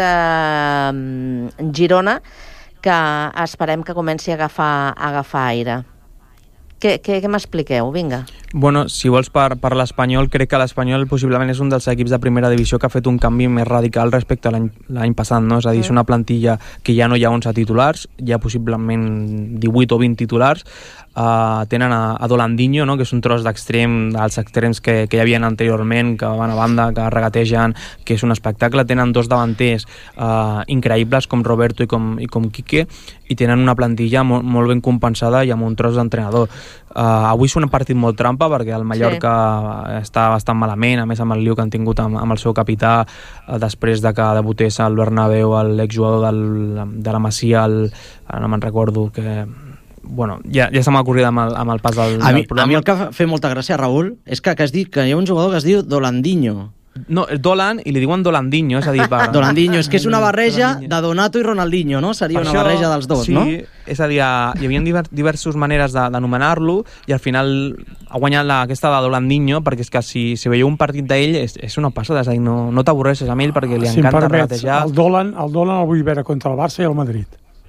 eh, Girona que esperem que comenci a agafar, a agafar aire. Què, què, què m'expliqueu? Vinga. Bueno, si vols per, per l'Espanyol, crec que l'Espanyol possiblement és un dels equips de primera divisió que ha fet un canvi més radical respecte a l'any passat, no? És a dir, és una plantilla que ja no hi ha onze titulars, hi ha possiblement divuit o vint titulars. Uh, tenen a, a Dolandinho, no? Que és un tros d'extrem, dels extrems que, que hi havia anteriorment, que van a banda, que regategen, que és un espectacle. Tenen dos davanters uh, increïbles com Roberto i com, i com Quique, i tenen una plantilla molt, molt ben compensada i amb un tros d'entrenador. Uh, avui és un partit molt trampa perquè el Mallorca sí. està bastant malament, a més amb el lío que han tingut amb, amb el seu capità uh, després de que debutés al Bernabéu l'exjugador del, de la Masia, el, no me'n recordo que... Bueno, ja, ja se m'ha ocorrit amb el, amb el pas del, a mi, del programa. A mi el que fa molta gràcia, Raül, és que, que has dit que hi ha un jugador que es diu Dolandinho. No, Dolan, i li diuen Dolandinho, és a dir... Per... Dolandinho, és que és una barreja de Donato i Ronaldinho, no? Seria per una això, barreja dels dos, sí, no? Sí, és a dir, hi havia diverses maneres d'anomenar-lo i al final ha guanyat la, aquesta de Dolandinho perquè és que si, si veieu un partit d'ell és, és una passada, és a dir, no, no t'avorreixes amb ell perquè li si encanta permets, regatejar. El Dolan, el Dolan el vull veure contra el Barça i el Madrid.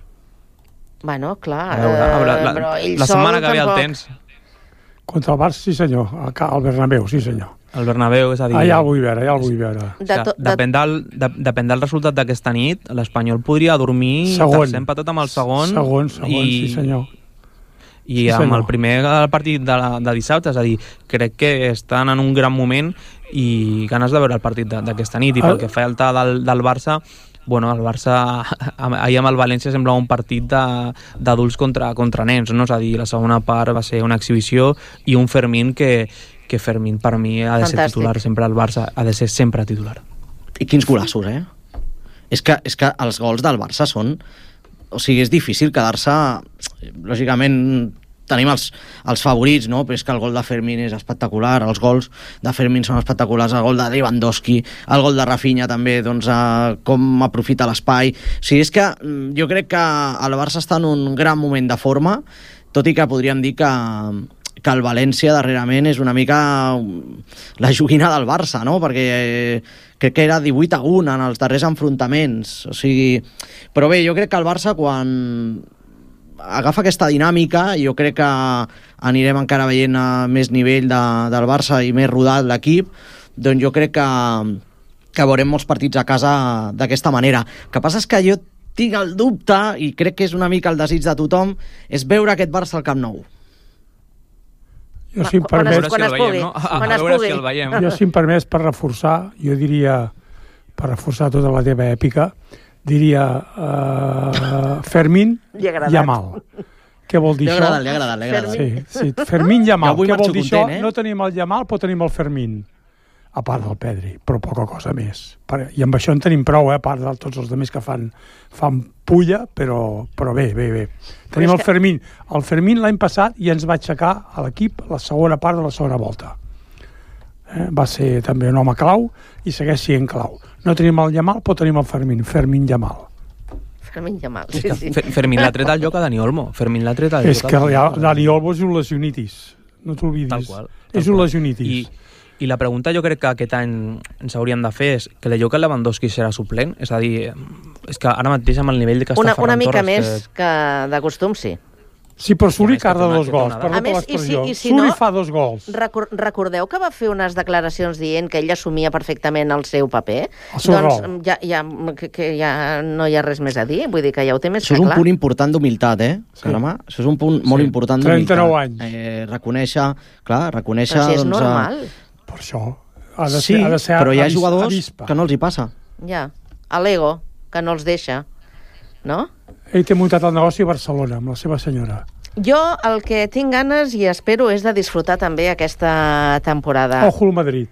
Bueno, clar, a veure, a veure, la, però ell la setmana que ve tampoc... el tens. Contra el Barça, sí senyor, al Bernabéu, sí senyor. El Bernabéu, és a dir... Ah, ja el vull veure, ja el vull veure. De to, de... Depèn, del, de, depèn del resultat d'aquesta nit, l'Espanyol podria dormir segon. tercer empatat amb el segon. Segon, segon, i... sí senyor. I sí, amb senyor. el primer partit de, la, de dissabte, és a dir, crec que estan en un gran moment i ganes de veure el partit d'aquesta nit. I pel que fa al del, del Barça, bueno, el Barça ahir amb el València semblava un partit d'adults contra, contra nens, no? És a dir, la segona part va ser una exhibició i un Fermín que, que Fermín per mi ha de ser Fantàstic. Titular sempre al Barça, ha de ser sempre titular. I quins golassos, eh? És que, és que els gols del Barça són... O sigui, és difícil quedar-se... Lògicament, tenim els, els favorits, no? Però és que el gol de Fermín és espectacular, els gols de Fermín són espectaculars, el gol de Lewandowski, el gol de Rafinha també, doncs, eh, com aprofita l'espai. O sigui, és que jo crec que el Barça està en un gran moment de forma, tot i que podríem dir que, que el València darrerament és una mica la joguina del Barça, no? Perquè eh, crec que era divuit a un en els darrers enfrontaments. O sigui... Però bé, jo crec que el Barça, quan agafa aquesta dinàmica, jo crec que anirem encara veient més nivell de, del Barça i més rodat l'equip, doncs jo crec que, que veurem molts partits a casa d'aquesta manera. El que passa és que jo tinc el dubte, i crec que és una mica el desig de tothom, és veure aquest Barça al Camp Nou. Jo, si em permets, quan es pugui. A veure si el veiem. Jo, si em permets, per reforçar, jo diria, per reforçar tota la teva èpica, diria uh, Fermín Yamal. Què vol dir això? Li ha agradat, li ha agradat. Sí, sí. Fermín Yamal. Jo Què vol dir content, això? Eh? No tenim el Yamal, però tenim el Fermín. a part del Pedri, però poca cosa més. I amb això en tenim prou, eh, a part de tots els altres que fan, fan pulla, però, però bé, bé, bé. Tenim el Fermín. El Fermín l'any passat ja ens va aixecar a l'equip la segona part de la segona volta. Eh? Va ser també un home clau i segueix sent clau. No tenim el Yamal, però tenim el Fermín. Fermín Yamal. Fermín Yamal, sí, sí. Fermín l'ha tret al joc a Dani Olmo. Fermín l'ha tret al joc és que ja, Dani Olmo és un lesionitis. No t'olvidis. Tal qual. És un lesionitis. I, I la pregunta jo crec que aquest any ens hauríem de fer és que la que Lewandowski serà suplent? És a dir, és que ara mateix amb el nivell que està una, Ferran Torres... Una mica Torres, més que... que de costum, sí. Sí, però Suri carda dos gols, perdó per més, l'expressió. I si, i si Suri no, fa dos gols. Recor recordeu que va fer unes declaracions dient que ell assumia perfectament el seu paper? El seu doncs rol. ja, ja, que, que ja no hi ha res més a dir, vull dir que ja ho té més Això que és un clar. punt important d'humilitat, eh, Sí. Carme? Això és un punt molt Sí. important d'humilitat. trenta-nou anys. Eh, reconèixer, clar, reconèixer... Però si és doncs, normal. Per això ha de sí, ser, ha de ser però hi ha avis, jugadors avispa. que no els hi passa. Ja, a l'ego, que no els deixa, no? Ell té muntat el negoci a Barcelona amb la seva senyora. Jo el que tinc ganes i espero és de disfrutar també aquesta temporada. Ojo al Madrid.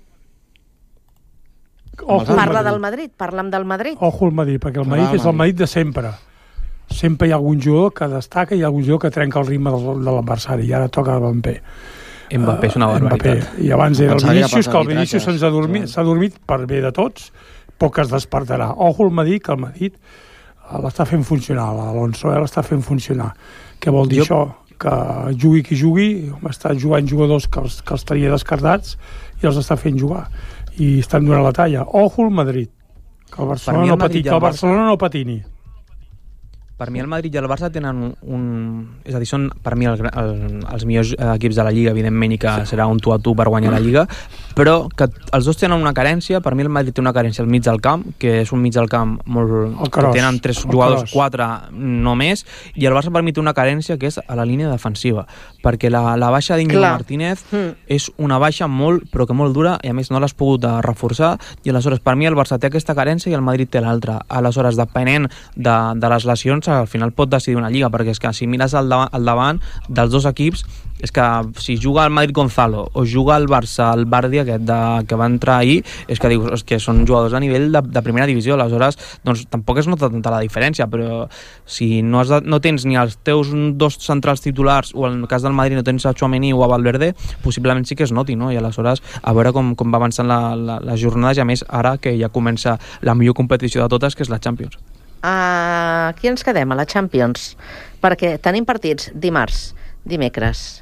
Ojo al Parla Madrid. del Madrid, parla'm del Madrid. Ojo al Madrid, perquè el Parla Madrid del és el Madrid de sempre. Sempre hi ha algun jugador que destaca i hi ha algun jugador que trenca el ritme del, de l'adversari. I ara toca a Mbappé. Mbappé és una barbaritat. Mbappé. I abans era el Pensava que era Vinícius, per que el arbitratge, Vinícius se'ns ha dormit, s'ha dormit per bé de tots, poc es despertarà. Ojo al Madrid, que el Madrid eh, l'està fent funcionar, l'Alonso eh, l'està fent funcionar. Què vol dir jo... això? Que jugui qui jugui, està jugant jugadors que els, que els tenia descartats i els està fent jugar. I estan donant la talla. Ojo al Madrid, que el Barcelona, el no, Madrid pati, i que el el Barcelona no patini. Per mi el Madrid i el Barça tenen un... un és a dir, són per mi el, el, els millors equips de la Lliga, evidentment, i que sí. serà un tu a tu per guanyar la Lliga, però que els dos tenen una carència. Per mi el Madrid té una carència al mig del camp, que és un mig del camp molt... que tenen tres jugadors, quatre només, i el Barça per mi té una carència que és a la línia defensiva, perquè la, la baixa d'Íñigo Martínez mm. és una baixa molt, però que molt dura, i a més no l'has pogut reforçar, i aleshores per mi el Barça té aquesta carència i el Madrid té l'altra. Aleshores, depenent de, de les lesions, al final pot decidir una lliga, perquè és que si mires al davant, al davant dels dos equips, és que si juga el Madrid Gonzalo o juga el Barça el Bardi aquest de, que va entrar ahir, és que dius que són jugadors a nivell de, de primera divisió, aleshores doncs tampoc es nota tanta la diferència, però si no, has de, no tens ni els teus dos centrals titulars, o en el cas del Madrid no tens a Tchouaméni o a Valverde, possiblement sí que es noti, no? I aleshores a veure com, com va avançant la, la, les jornades, i a més ara que ja comença la millor competició de totes, que és la Champions. Uh, aquí ens quedem, a la Champions, perquè tenim partits dimarts, dimecres,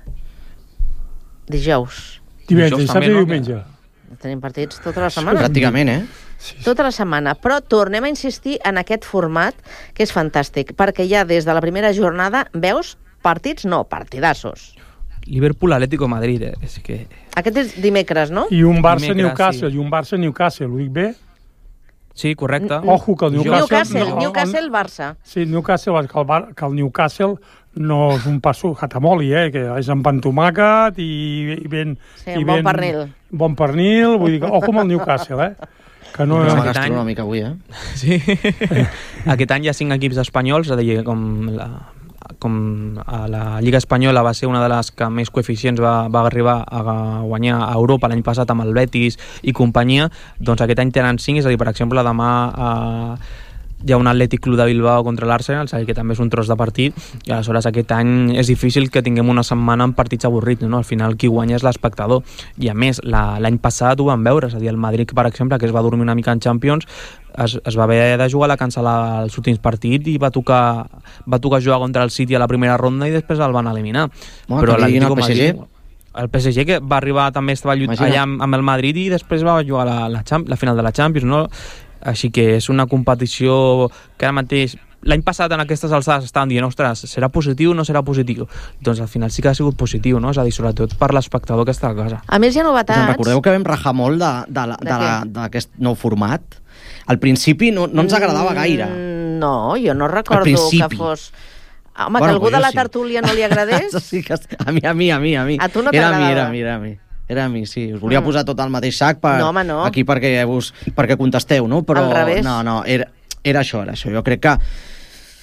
dijous. Divendres, dissabte i diumenge. Tenim partits tota la setmana. Pràcticament, eh? Sí, sí. Tota la setmana, però tornem a insistir en aquest format, que és fantàstic, perquè ja des de la primera jornada veus partits, no, partidassos. Liverpool, Atlético Madrid, eh? És que... Aquest és dimecres, no? I un Barça-Newcastle, sí. I un Barça-Newcastle, ho dic bé? Sí, correcte. Ojo, que el Newcastle... Newcastle, no, Newcastle, Barça. Sí, Newcastle, que el, Bar, que el Newcastle no és un passo jatamoli, eh, que és amb pan tomàquet i, i ben... Sí, i bon ben, pernil. Bon pernil, vull dir que ojo amb el Newcastle, eh? Que no és gastronòmic avui, eh? Sí. Aquest any hi ha cinc equips espanyols, és a dir, com la, com a la Lliga Espanyola va ser una de les que més coeficients va, va arribar a guanyar a Europa l'any passat amb el Betis i companyia, doncs aquest any tenen cinc, és a dir, per exemple, demà a hi ha un Atlètic Club de Bilbao contra l'Arsenal, que també és un tros de partit, i aleshores aquest any és difícil que tinguem una setmana amb partits avorrits, no? Al final qui guanya és l'espectador, i a més l'any passat ho vam veure, és a dir, el Madrid, per exemple, que es va dormir una mica en Champions, es, es va haver de jugar a la cancel·lar els últims partits i va tocar, va tocar jugar contra el City a la primera ronda i després el van eliminar. Bueno, però l'Atlético el P S G... el P S G que va arribar també estava lluit allà amb, amb el Madrid i després va jugar la, la, la final de la Champions, no? Així que és una competició que ara mateix, l'any passat en aquestes alçades estaven dient, ostres, serà positiu o no serà positiu? Doncs al final sí que ha sigut positiu, no? És a dir, sobretot per l'espectador que està a casa. A més hi ha novetats... Us recordeu que vam rajar molt d'aquest nou format? Al principi no, no ens agradava gaire. No, jo no recordo que fos... Home, bueno, que algú de la tertúlia sí. no li agradés? Sí, que a mi, a mi, a mi, a mi. A tu no t'agradava? Era a mi, era a mi, era a mi. Era a mi, sí. Us volia mm. posar tot al mateix sac per, no, home, no. aquí perquè, us, perquè contesteu, no? Però al revés. no, no, era, era això, era això. Jo crec que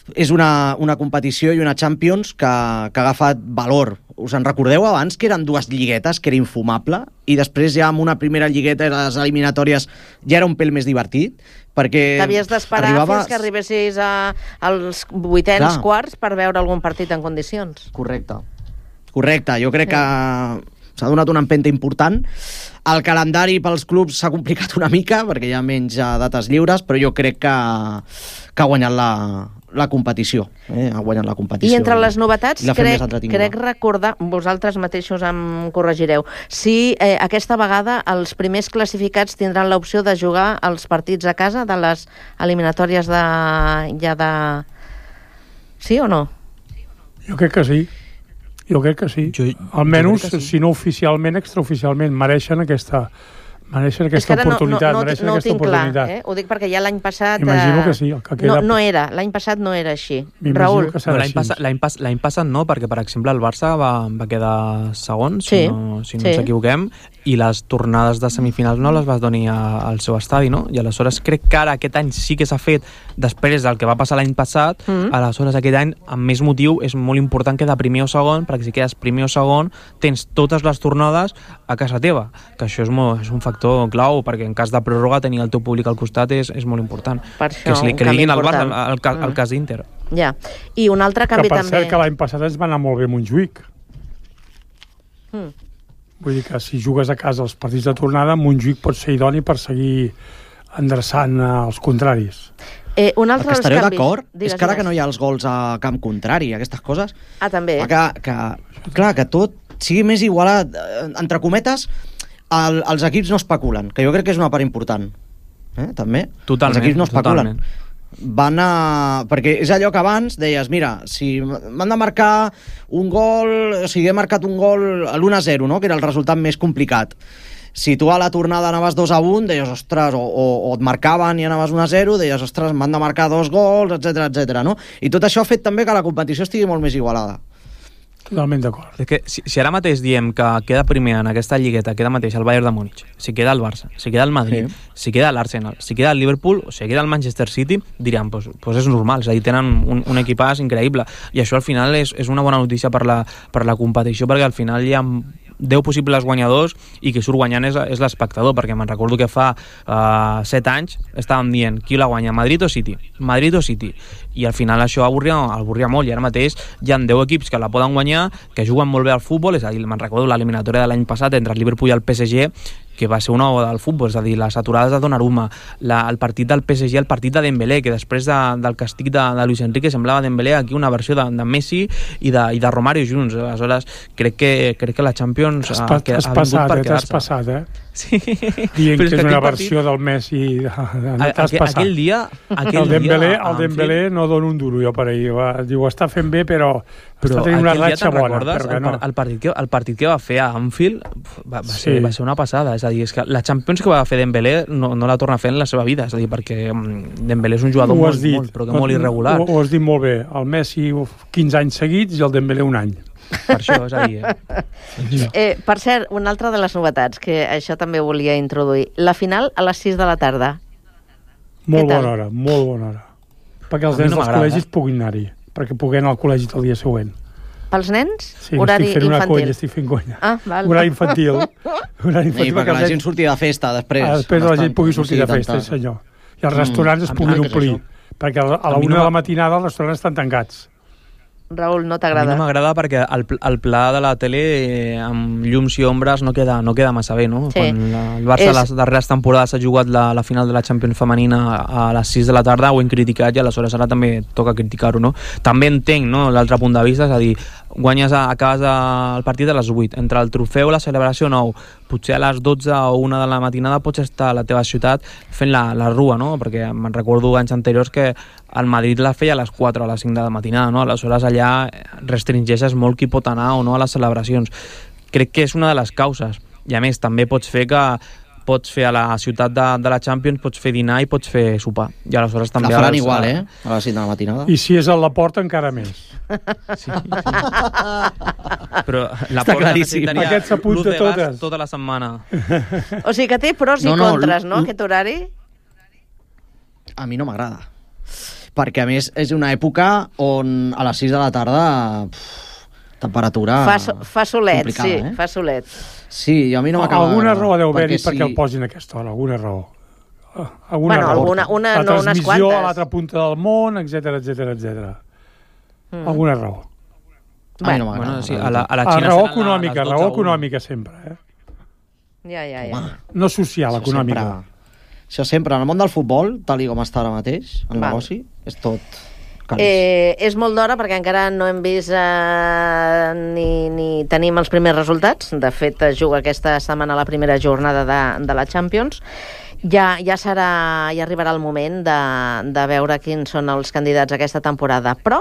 és una, una competició i una Champions que, que ha agafat valor. Us en recordeu abans que eren dues lliguetes, que era infumable, i després ja amb una primera lligueta i les eliminatòries ja era un pèl més divertit, perquè t'havies d'esperar arribava... fins que arribessis a, als vuitens, Clar. quarts, per veure algun partit en condicions. Correcte. Correcte, jo crec que s'ha donat una empenta important. El calendari pels clubs s'ha complicat una mica, perquè hi ha menys dates lliures, però jo crec que, que ha guanyat la, la competició. Eh? Ha guanyat la competició. I entre les novetats, crec, crec, crec recordar, vosaltres mateixos em corregireu, si eh, aquesta vegada els primers classificats tindran l'opció de jugar els partits a casa de les eliminatòries de, ja de... Sí o no? Jo crec que sí. Jo crec que sí. Jo, Almenys, jo sí. Si no oficialment, extraoficialment, mereixen aquesta, mereixen aquesta oportunitat. No, no, mereixen no, no aquesta tinc clar, oportunitat. eh? Ho dic perquè ja l'any passat... Imagino que sí. Que queda... no, no era, l'any passat no era així. Raül. No, l'any passat, pas, passat no, perquè, per exemple, el Barça va, va quedar segon, si sí, no, si no sí. ens equivoquem, i les tornades de semifinals no les va donar al seu estadi, no? I aleshores crec que ara aquest any sí que s'ha fet després del que va passar l'any passat, mm. aleshores aquest any amb més motiu és molt important quedar primer o segon, perquè si quedes primer o segon tens totes les tornades a casa teva, que això és, molt, és un factor clau, perquè en cas de pròrroga tenir el teu públic al costat és, és molt important. Per això, que, li, que li diguin al Barça, al, al, mm. al cas d'Inter. Ja, i un altre canvi que per també... cert que l'any passat ens va anar molt bé Montjuïc. Mm. Vull dir que si jugues a casa els partits de tornada, Montjuïc pot ser idoni per seguir endreçant els contraris. Eh, un altre el que estareu canvis... d'acord digues, és que ara digues. que no hi ha els gols a camp contrari, aquestes coses... Ah, també. Que, que, clar, que tot sigui més igualat. Entre cometes, el, els equips no especulen, que jo crec que és una part important. Eh, també. Totalment, els equips no especulen. Totalment. Van a... Perquè és allò que abans deies, mira, si m'han de marcar un gol, o sigui, he marcat un gol a l'u a zero, no?, que era el resultat més complicat. Si tu a la tornada anaves dos a un, deies, ostres, o, o, o et marcaven i anaves un a zero, deies, ostres, m'han de marcar dos gols, etcètera, etcètera, no? I tot això ha fet també que la competició estigui molt més igualada. Totalment d'acord. És que si, si ara mateix diem que queda primer en aquesta lligueta, queda mateix el Bayern de Múnich, si queda el Barça, si queda el Madrid, sí. si queda l'Arsenal, si queda el Liverpool o si queda el Manchester City, diríem, pues, pues és normal, és a dir, tenen un, un equipàs increïble, i això al final és, és una bona notícia per la, per la competició, perquè al final hi ha deu possibles guanyadors i qui surt guanyant és, és l'espectador, perquè me'n recordo que fa uh, set anys estàvem dient qui la guanya, Madrid o City? Madrid o City? I al final això avorria, avorria molt, i ara mateix hi ha deu equips que la poden guanyar, que juguen molt bé al futbol, és a dir, me'n recordo l'eliminatòria de l'any passat entre el Liverpool i el P S G, que va ser una oda del futbol, és a dir, les aturades de Donnarumma, la, el partit del P S G, el partit de Dembélé, que després de, del castig de, de Luis Enrique semblava Dembélé aquí una versió de, de Messi i de, i de Romario junts. Aleshores, crec que, crec que la Champions has, ha, que, has ha vingut passat, per eh, quedar-se. T'has passat, eh? Sí. Dient que és una versió partit... del Messi. T'has aqu passat. Aquell dia... Aquell el Dembélé, dia, el Dembélé no dona un duro, jo per ahir. Va, diu, està fent bé, però, però està tenint una ratxa bona. Però que no. el, partit que, el partit que va fer a Anfield va, va, sí. ser, va ser una passada. És a dir, és que la Champions que va fer Dembélé no, no la torna a fer en la seva vida. És a dir, perquè Dembélé és un jugador molt, dit, molt, però que molt irregular. Ho, ho has dit molt bé. El Messi quinze anys seguits i el Dembélé un any. Per això, és a dir... Eh? eh, per cert, una altra de les novetats, que això també volia introduir. La final a les sis de la tarda. Molt bona hora, molt bona hora. Perquè els nens no dels col·legis puguin anar-hi, perquè puguin anar al col·legi el dia següent. Pels nens? Sí, horari estic fent infantil. una conya, estic fent conya. Ah, val. Horari infantil. Horari I infantil perquè, perquè la gent surti de festa després. Ah, després la gent pugui sortir de festa, tanta... senyor. I els mm, restaurants es puguin omplir. Perquè a la una de la matinada els restaurants estan tancats. Raül, no A mi t'agrada? no m'agrada perquè el, el pla de la tele eh, amb llums i ombres no queda, no queda massa bé, no? Sí. Quan la, el Barça És... les darreres temporades ha jugat la, la final de la Champions femenina a les sis de la tarda, ho hem criticat i aleshores ara també toca criticar-ho, no? També entenc, no?, l'altre punt de vista, és a dir, guanyes a, acabes a, el partit a les vuit, entre el trofeu i la celebració nou, potser a les dotze o una de la matinada pots estar a la teva ciutat fent la, la rua, no? Perquè me'n recordo anys anteriors que el Madrid la feia a les quatre o a les cinc de la matinada, no? Aleshores allà restringeixes molt qui pot anar o no a les celebracions. Crec que és una de les causes. I a més, també pots fer que pots fer a la ciutat de, de la Champions, pots fer dinar i pots fer sopar. I aleshores també... La faran les, igual, eh? A les cinc de la matinada. I si és a la porta, encara més. Sí, sí. Però la Està porta claríssim. necessitaria Aquest s'apunta l'ús de gas totes. tota la setmana. O sigui que té pros i No, no, contres, no, l- aquest horari? A mi no m'agrada. perquè a més és una època on a les sis de la tarda pff, temperatura Fa, so, fa solet, sí, eh? fa solet. Sí, a mi no m'acaba... Alguna raó deu haver-hi perquè perquè si... el posin a aquesta hora, alguna raó. Alguna bueno, raó. alguna, una, la no unes transmissió quantes. a l'altra punta del món, etcètera, etcètera, etcètera. Mm. Alguna raó. Bueno, bueno, bueno, sí, a la, a la a Xina raó seran econòmica, les dotze raó a una. econòmica sempre, eh? Ja, ja, ja. No social, Això econòmica. Sempre, això sempre, en el món del futbol, tal i com està ara mateix, el Val. negoci, és tot calés. Eh, és molt d'hora perquè encara no hem vist eh, ni, ni tenim els primers resultats. De fet, es juga aquesta setmana la primera jornada de, de la Champions. Ja, ja, serà, ja arribarà el moment de, de veure quins són els candidats a aquesta temporada. Però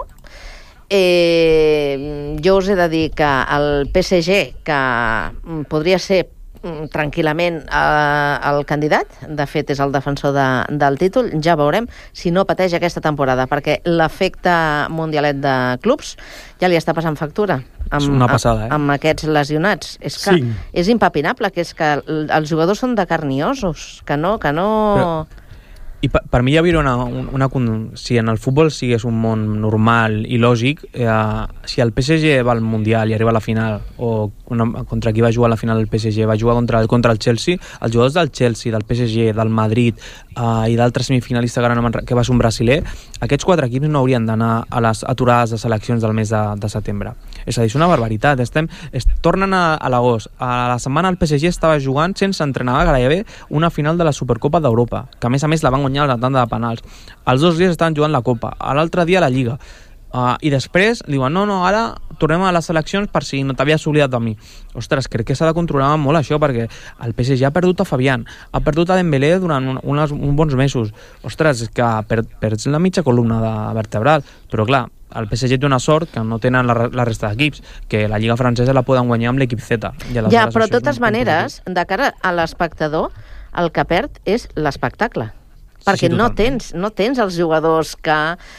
eh, jo us he de dir que el P S G, que podria ser tranquil·lament eh, el candidat, de fet és el defensor de, del títol, ja veurem si no pateix aquesta temporada, perquè l'efecte mundialet de clubs ja li està passant factura amb, És una passada, eh? amb, amb aquests lesionats. És que Sí. és impepinable, que és que els jugadors són de carn i ossos, que no... Que no... Però- I per, per mi hi havia una, una, una... Si en el futbol sigués un món normal i lògic, eh, si el P S G va al Mundial i arriba a la final, o una, contra qui va jugar a la final el P S G, va jugar contra, contra el Chelsea, els jugadors del Chelsea, del P S G, del Madrid eh, i d'altres semifinalistes que, ara, que va ser un brasiler, aquests quatre equips no haurien d'anar a les aturades de seleccions del mes de, de setembre. És a dir, és una barbaritat. Estem, es, tornen a, a l'agost. A la setmana el P S G estava jugant sense entrenar gairebé una final de la Supercopa d'Europa, que a més a més la van guanyar a la tanda de penals. Els dos dies estaven jugant la Copa, a l'altre dia la Lliga. Uh, I després diuen, no, no, ara tornem a les seleccions per si no t'havies oblidat de mi. Ostres, crec que s'ha de controlar molt això, perquè el P S G ha perdut a Fabián, ha perdut a Dembélé durant un, unes, uns bons mesos. Ostres, és que per, perds la mitja columna de vertebral, però clar, el P S G té una sort que no tenen la, la resta d'equips, que la Lliga francesa la poden guanyar amb l'equip Z. Ja, però de totes maneres, de cara a l'espectador, el que perd és l'espectacle. Perquè sí, no tens, no tens els jugadors que...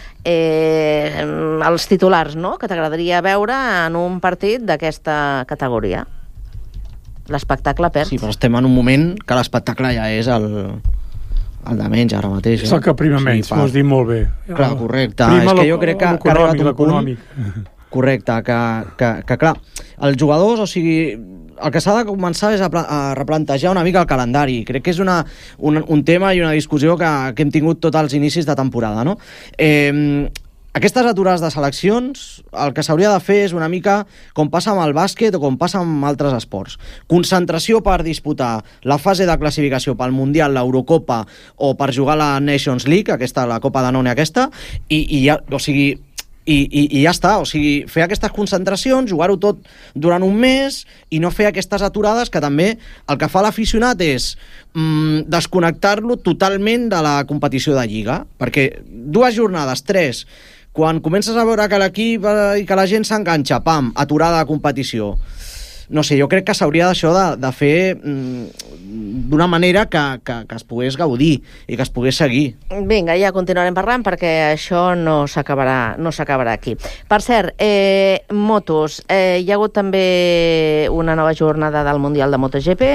Eh, els titulars, no?, que t'agradaria veure en un partit d'aquesta categoria. L'espectacle perd. Sí, però estem en un moment que l'espectacle ja és el, el de menys ara mateix. Eh? És el que prima menys, per... m'ho has dit molt bé. Clar, correcte. Prima és que jo crec que, que ha arribat un punt... Correcte, que, que, que clar, els jugadors, o sigui, el que s'ha de començar és a, a replantejar una mica el calendari. Crec que és una, un, un tema i una discussió que, que hem tingut tots els inicis de temporada, no? Eh, Aquestes aturades de seleccions, el que s'hauria de fer és una mica com passa amb el bàsquet o com passa amb altres esports. Concentració per disputar la fase de classificació pel Mundial, l'Eurocopa o per jugar a la Nations League, aquesta, la Copa Danone aquesta, i, i ja, o sigui... I, i, i ja està, o sigui, fer aquestes concentracions, jugar-ho tot durant un mes i no fer aquestes aturades que també el que fa l'aficionat és mm, desconnectar-lo totalment de la competició de Lliga, perquè dues jornades, tres, quan comences a veure que l'equip eh, i que la gent s'enganxa, pam, aturada de competició. No sé, jo crec que s'hauria d'això de, de fer mm, d'una manera que, que, que es pogués gaudir i que es pogués seguir. Vinga, ja continuarem parlant perquè això no s'acabarà no s'acabarà aquí. Per cert, eh, motos, eh, hi ha hagut també una nova jornada del Mundial de MotoGP.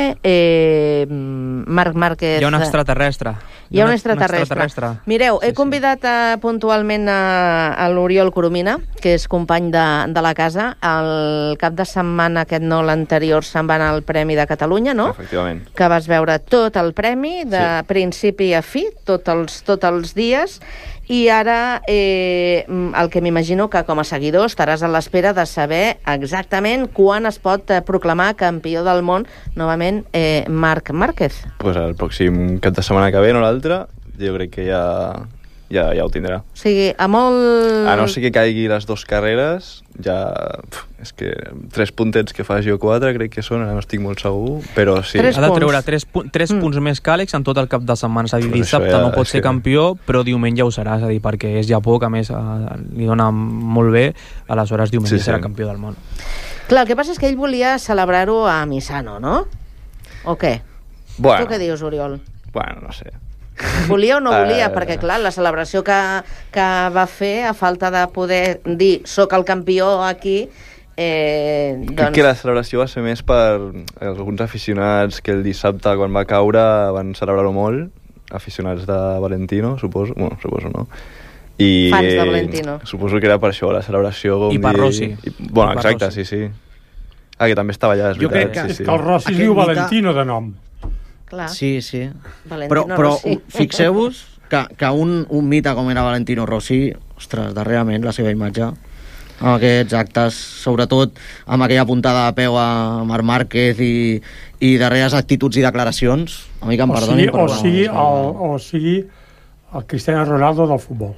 Eh, Marc Márquez... Hi ha un extraterrestre. Hi ha un extraterrestre. Un extraterrestre. Mireu, he convidat uh, puntualment a, a l'Oriol Coromina, que és company de, de la casa. El cap de setmana, aquest no, l'anterior, se'n va anar al Premi de Catalunya, no? Efectivament. Que vas veure tot el premi, de sí. principi a fi, tots els, tots els dies, i ara eh, el que m'imagino que com a seguidor estaràs a l'espera de saber exactament quan es pot eh, proclamar campió del món novament eh, Marc Márquez. Pues el pròxim cap de setmana que ve, no l'altre, jo crec que ja, ja, ja ho tindrà. O sigui, a molt... A no ser que caigui les dues carreres, ja... Pf, és que tres puntets que faci o quatre crec que són, ara no estic molt segur, però sí. Ha de treure tres, pu tres mm. punts més que Àlex en tot el cap de setmana. És a dir, pues dissabte ja, no pot ser que... campió, però diumenge ho serà, és a dir, perquè és Japó, que a més eh, li dona molt bé, aleshores diumenge sí, sí. serà campió del món. Clar, el que passa és que ell volia celebrar-ho a Misano, no? O què? Bueno. Tu què dius, Oriol? Bueno, no sé. Volia o no volia? Uh... Perquè, clar, la celebració que, que va fer, a falta de poder dir soc el campió aquí, eh, doncs... Crec que la celebració va ser més per alguns aficionats que el dissabte, quan va caure, van celebrar-ho molt, aficionats de Valentino, suposo, bueno, suposo no, I, Fans de Valentino. Suposo que era per això, la celebració. Com I per dir... Rossi. I, bueno, I per exacte, Rossi. sí, sí. Ah, que també estava allà, és Jo veritat. crec que, sí, és sí. que el Rossi es diu Aquest Valentino de nom. Clar. Sí, sí. Valentino Però, però Rossi. fixeu-vos que, que un, un mite com era Valentino Rossi, ostres, darrerament la seva imatge, amb aquests actes, sobretot amb aquella puntada de peu a Marc Márquez i, i darreres actituds i declaracions, a mi que em O perdonin, sigui, però... o, sigui el, o sigui el Cristiano Ronaldo del futbol.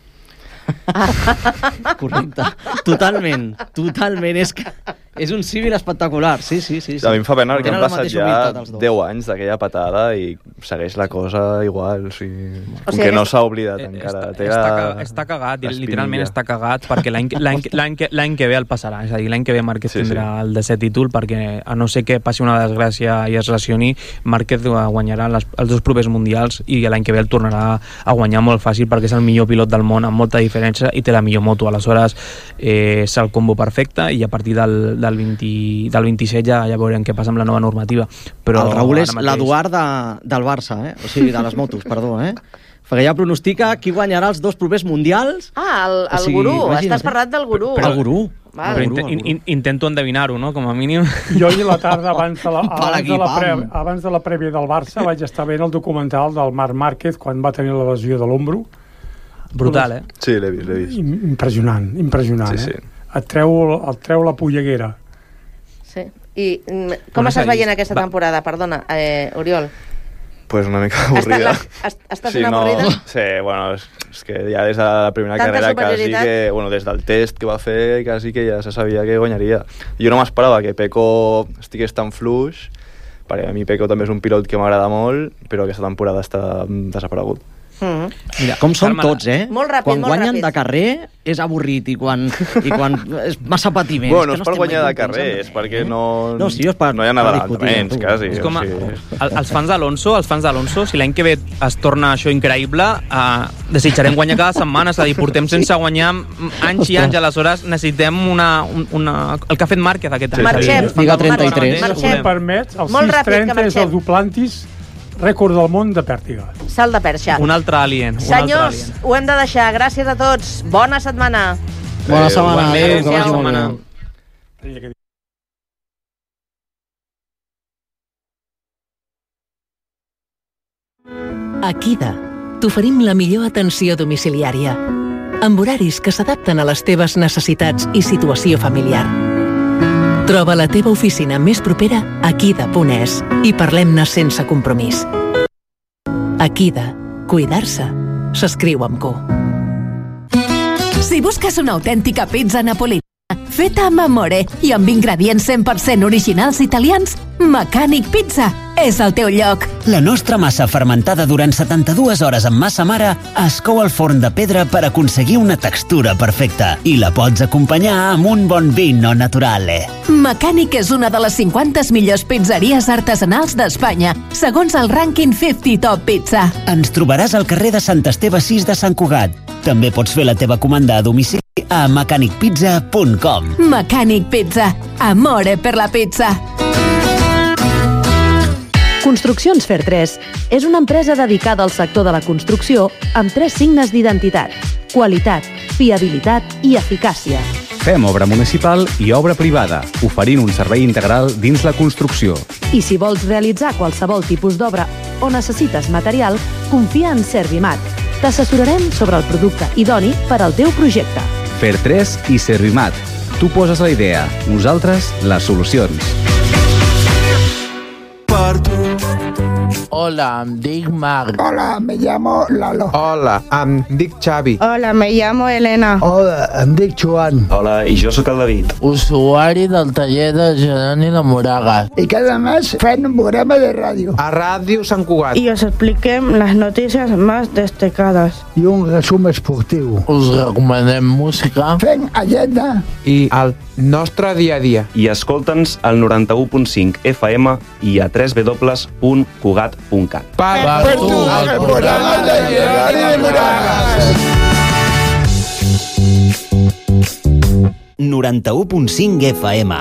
Correcte. Totalment, totalment. És, que és un civil espectacular, sí, sí, sí. sí. A mi em fa pena que Tenen han la passat mateixa ja humilitat, els dos. deu anys d'aquella patada i segueix la cosa igual, o sigui... O Com sigui, que no aquest- s'ha oblidat encara. Té Està, la- ca- està cagat, l'espinilla. literalment està cagat, perquè l'any l'any l'any que, l'any que ve el passarà, és a dir, l'any que ve Márquez Sí, tindrà el desè títol, perquè a no ser que passi una desgràcia i es lesioni, Márquez guanyarà les, els dos propers mundials i l'any que ve el tornarà a guanyar molt fàcil perquè és el millor pilot del món amb molta diferència i té la millor moto, aleshores eh, és el combo perfecte i a partir del, del, vint, del vint-i-set ja, ja veurem què passa amb la nova normativa. Però el Raül és ara mateix- l'Eduard de, del Barça, eh? O sigui, de les motos, perdó, eh? Perquè ja pronostica qui guanyarà els dos propers mundials. Ah, el, el O sigui, gurú. imagina't. Estàs parlant del gurú. Però el gurú. Val. Però inte, in, in, intento endevinar-ho, no?, com a mínim. Jo ahir a la tarda, abans de la, Pal abans, aquí, de la pre, pam. abans de la prèvia del Barça, vaig estar veient el documental del Marc Márquez quan va tenir la lesió de l'ombro. Brutal, eh? Sí, l'he vist, l'he vist. Im- Impressionant, impressionant, Sí, sí. eh? Et treu, et treu la polleguera. Sí. I mm, com Bueno, estàs seguís. veient aquesta Va. temporada? Perdona, eh, Oriol. Pues una mica avorrida. Està, estàs Sí, una no, avorrida? sí, bueno, és, és que ja des de la primera Tanta carrera quasi superioritat. que, bueno, des del test que va fer, quasi que ja se sabia que guanyaria. Jo no m'esperava que Pecco estigués tan fluix, perquè a mi Pecco també és un pilot que m'agrada molt, però aquesta temporada està desaparegut. Mm. Mira, com són Carme, tots, eh? Molt ràpid, quan molt guanyen ràpid. de carrer és avorrit i quan, i quan és massa patiment. Bueno, no és que per estem guanyar mai de carrer, contents és amb perquè res, eh? no, No, sí, és per- no hi ha per adelantaments, discutir, quasi. És com a, o sigui, el- els fans d'Alonso, els fans d'Alonso, si l'any que ve es torna això increïble, eh, desitjarem guanyar cada setmana, és a dir, portem sense guanyar anys i anys, aleshores necessitem una, una, el que ha fet Márquez aquest any. Marxem. Lliga Lliga trenta-tres. Si em permets, el Molt sis ràpid, que trenta és marxem. el Duplantis, rècord del món de pèrtiga. Salt de perxa. Un altre alien. Un Senyors, altre alien. ho hem de deixar. Gràcies a tots. Bona setmana. Bona setmana. Adéu, Adéu, que vagi bona molt setmana. Eh, A Kida t'oferim la millor atenció domiciliària, amb horaris que s'adapten a les teves necessitats i situació familiar. Troba la teva oficina més propera a kida punt es i parlem-ne sense compromís. A Kida, cuidar-se s'escriu amb Q. Si busques una autèntica pizza napolitana, feta amb amore i amb ingredients cent per cent originals italians, Mecànic Pizza és el teu lloc. La nostra massa fermentada durant setanta-dues hores amb massa mare es cou al forn de pedra per aconseguir una textura perfecta i la pots acompanyar amb un bon vino naturale. Mecànic és una de les cinquanta millors pizzeries artesanals d'Espanya, segons el rànquing cinquanta Top Pizza. Ens trobaràs al carrer de Sant Esteve sis de Sant Cugat. També pots fer la teva comanda a domicili a mecànic pizza punt com. Mecànic Pizza. Amore per la pizza. Construccions Fairtrés és una empresa dedicada al sector de la construcció amb tres signes d'identitat: qualitat, fiabilitat i eficàcia. Fem obra municipal i obra privada, oferint un servei integral dins la construcció. I si vols realitzar qualsevol tipus d'obra o necessites material, confia en Servimat. T'assessorarem sobre el producte idoni per al teu projecte. Fairtrés i Servimat. Tu poses la idea, nosaltres les solucions. Hola, em dic Marc. Hola, me llamo Lalo. Hola, em dic Xavi. Hola, me llamo Elena. Hola, em dic Joan. Hola, i jo sóc el David. Usuari del taller de Jeroni de Moragas. Y cada mes fem un programa de radio. A Ràdio Sant Cugat. Y os expliquem las noticias más destacadas. Y un resumen esportiu. Us recomanem música. Fem agenda. I el nostre dia a dia. I escolta'ns al noranta-u punt cinc F M i a w w w punt cugat punt cat. Per, per tu, el programa de Jeroni de Moragas. noranta-u punt cinc F M.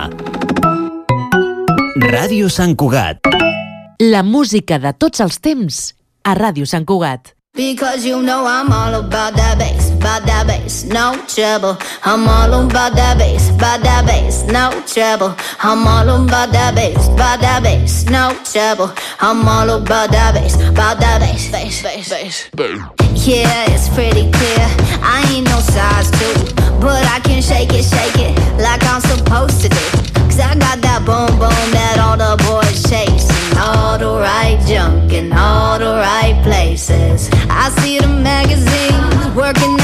Ràdio Sant Cugat. La música de tots els temps a Ràdio Sant Cugat. Because you know I'm all about that bass, about that bass, no trouble. I'm all about that bass, about that bass, no trouble. I'm all about that bass, about that bass, no trouble. I'm all about that bass, about that bass, bass, bass, bass. Yeah, it's pretty clear, I ain't no size two, but I can shake it, shake it, like I'm supposed to do. Cause I got that boom boom that all the boys chasing. All the right junk in all the right places. I see the magazines working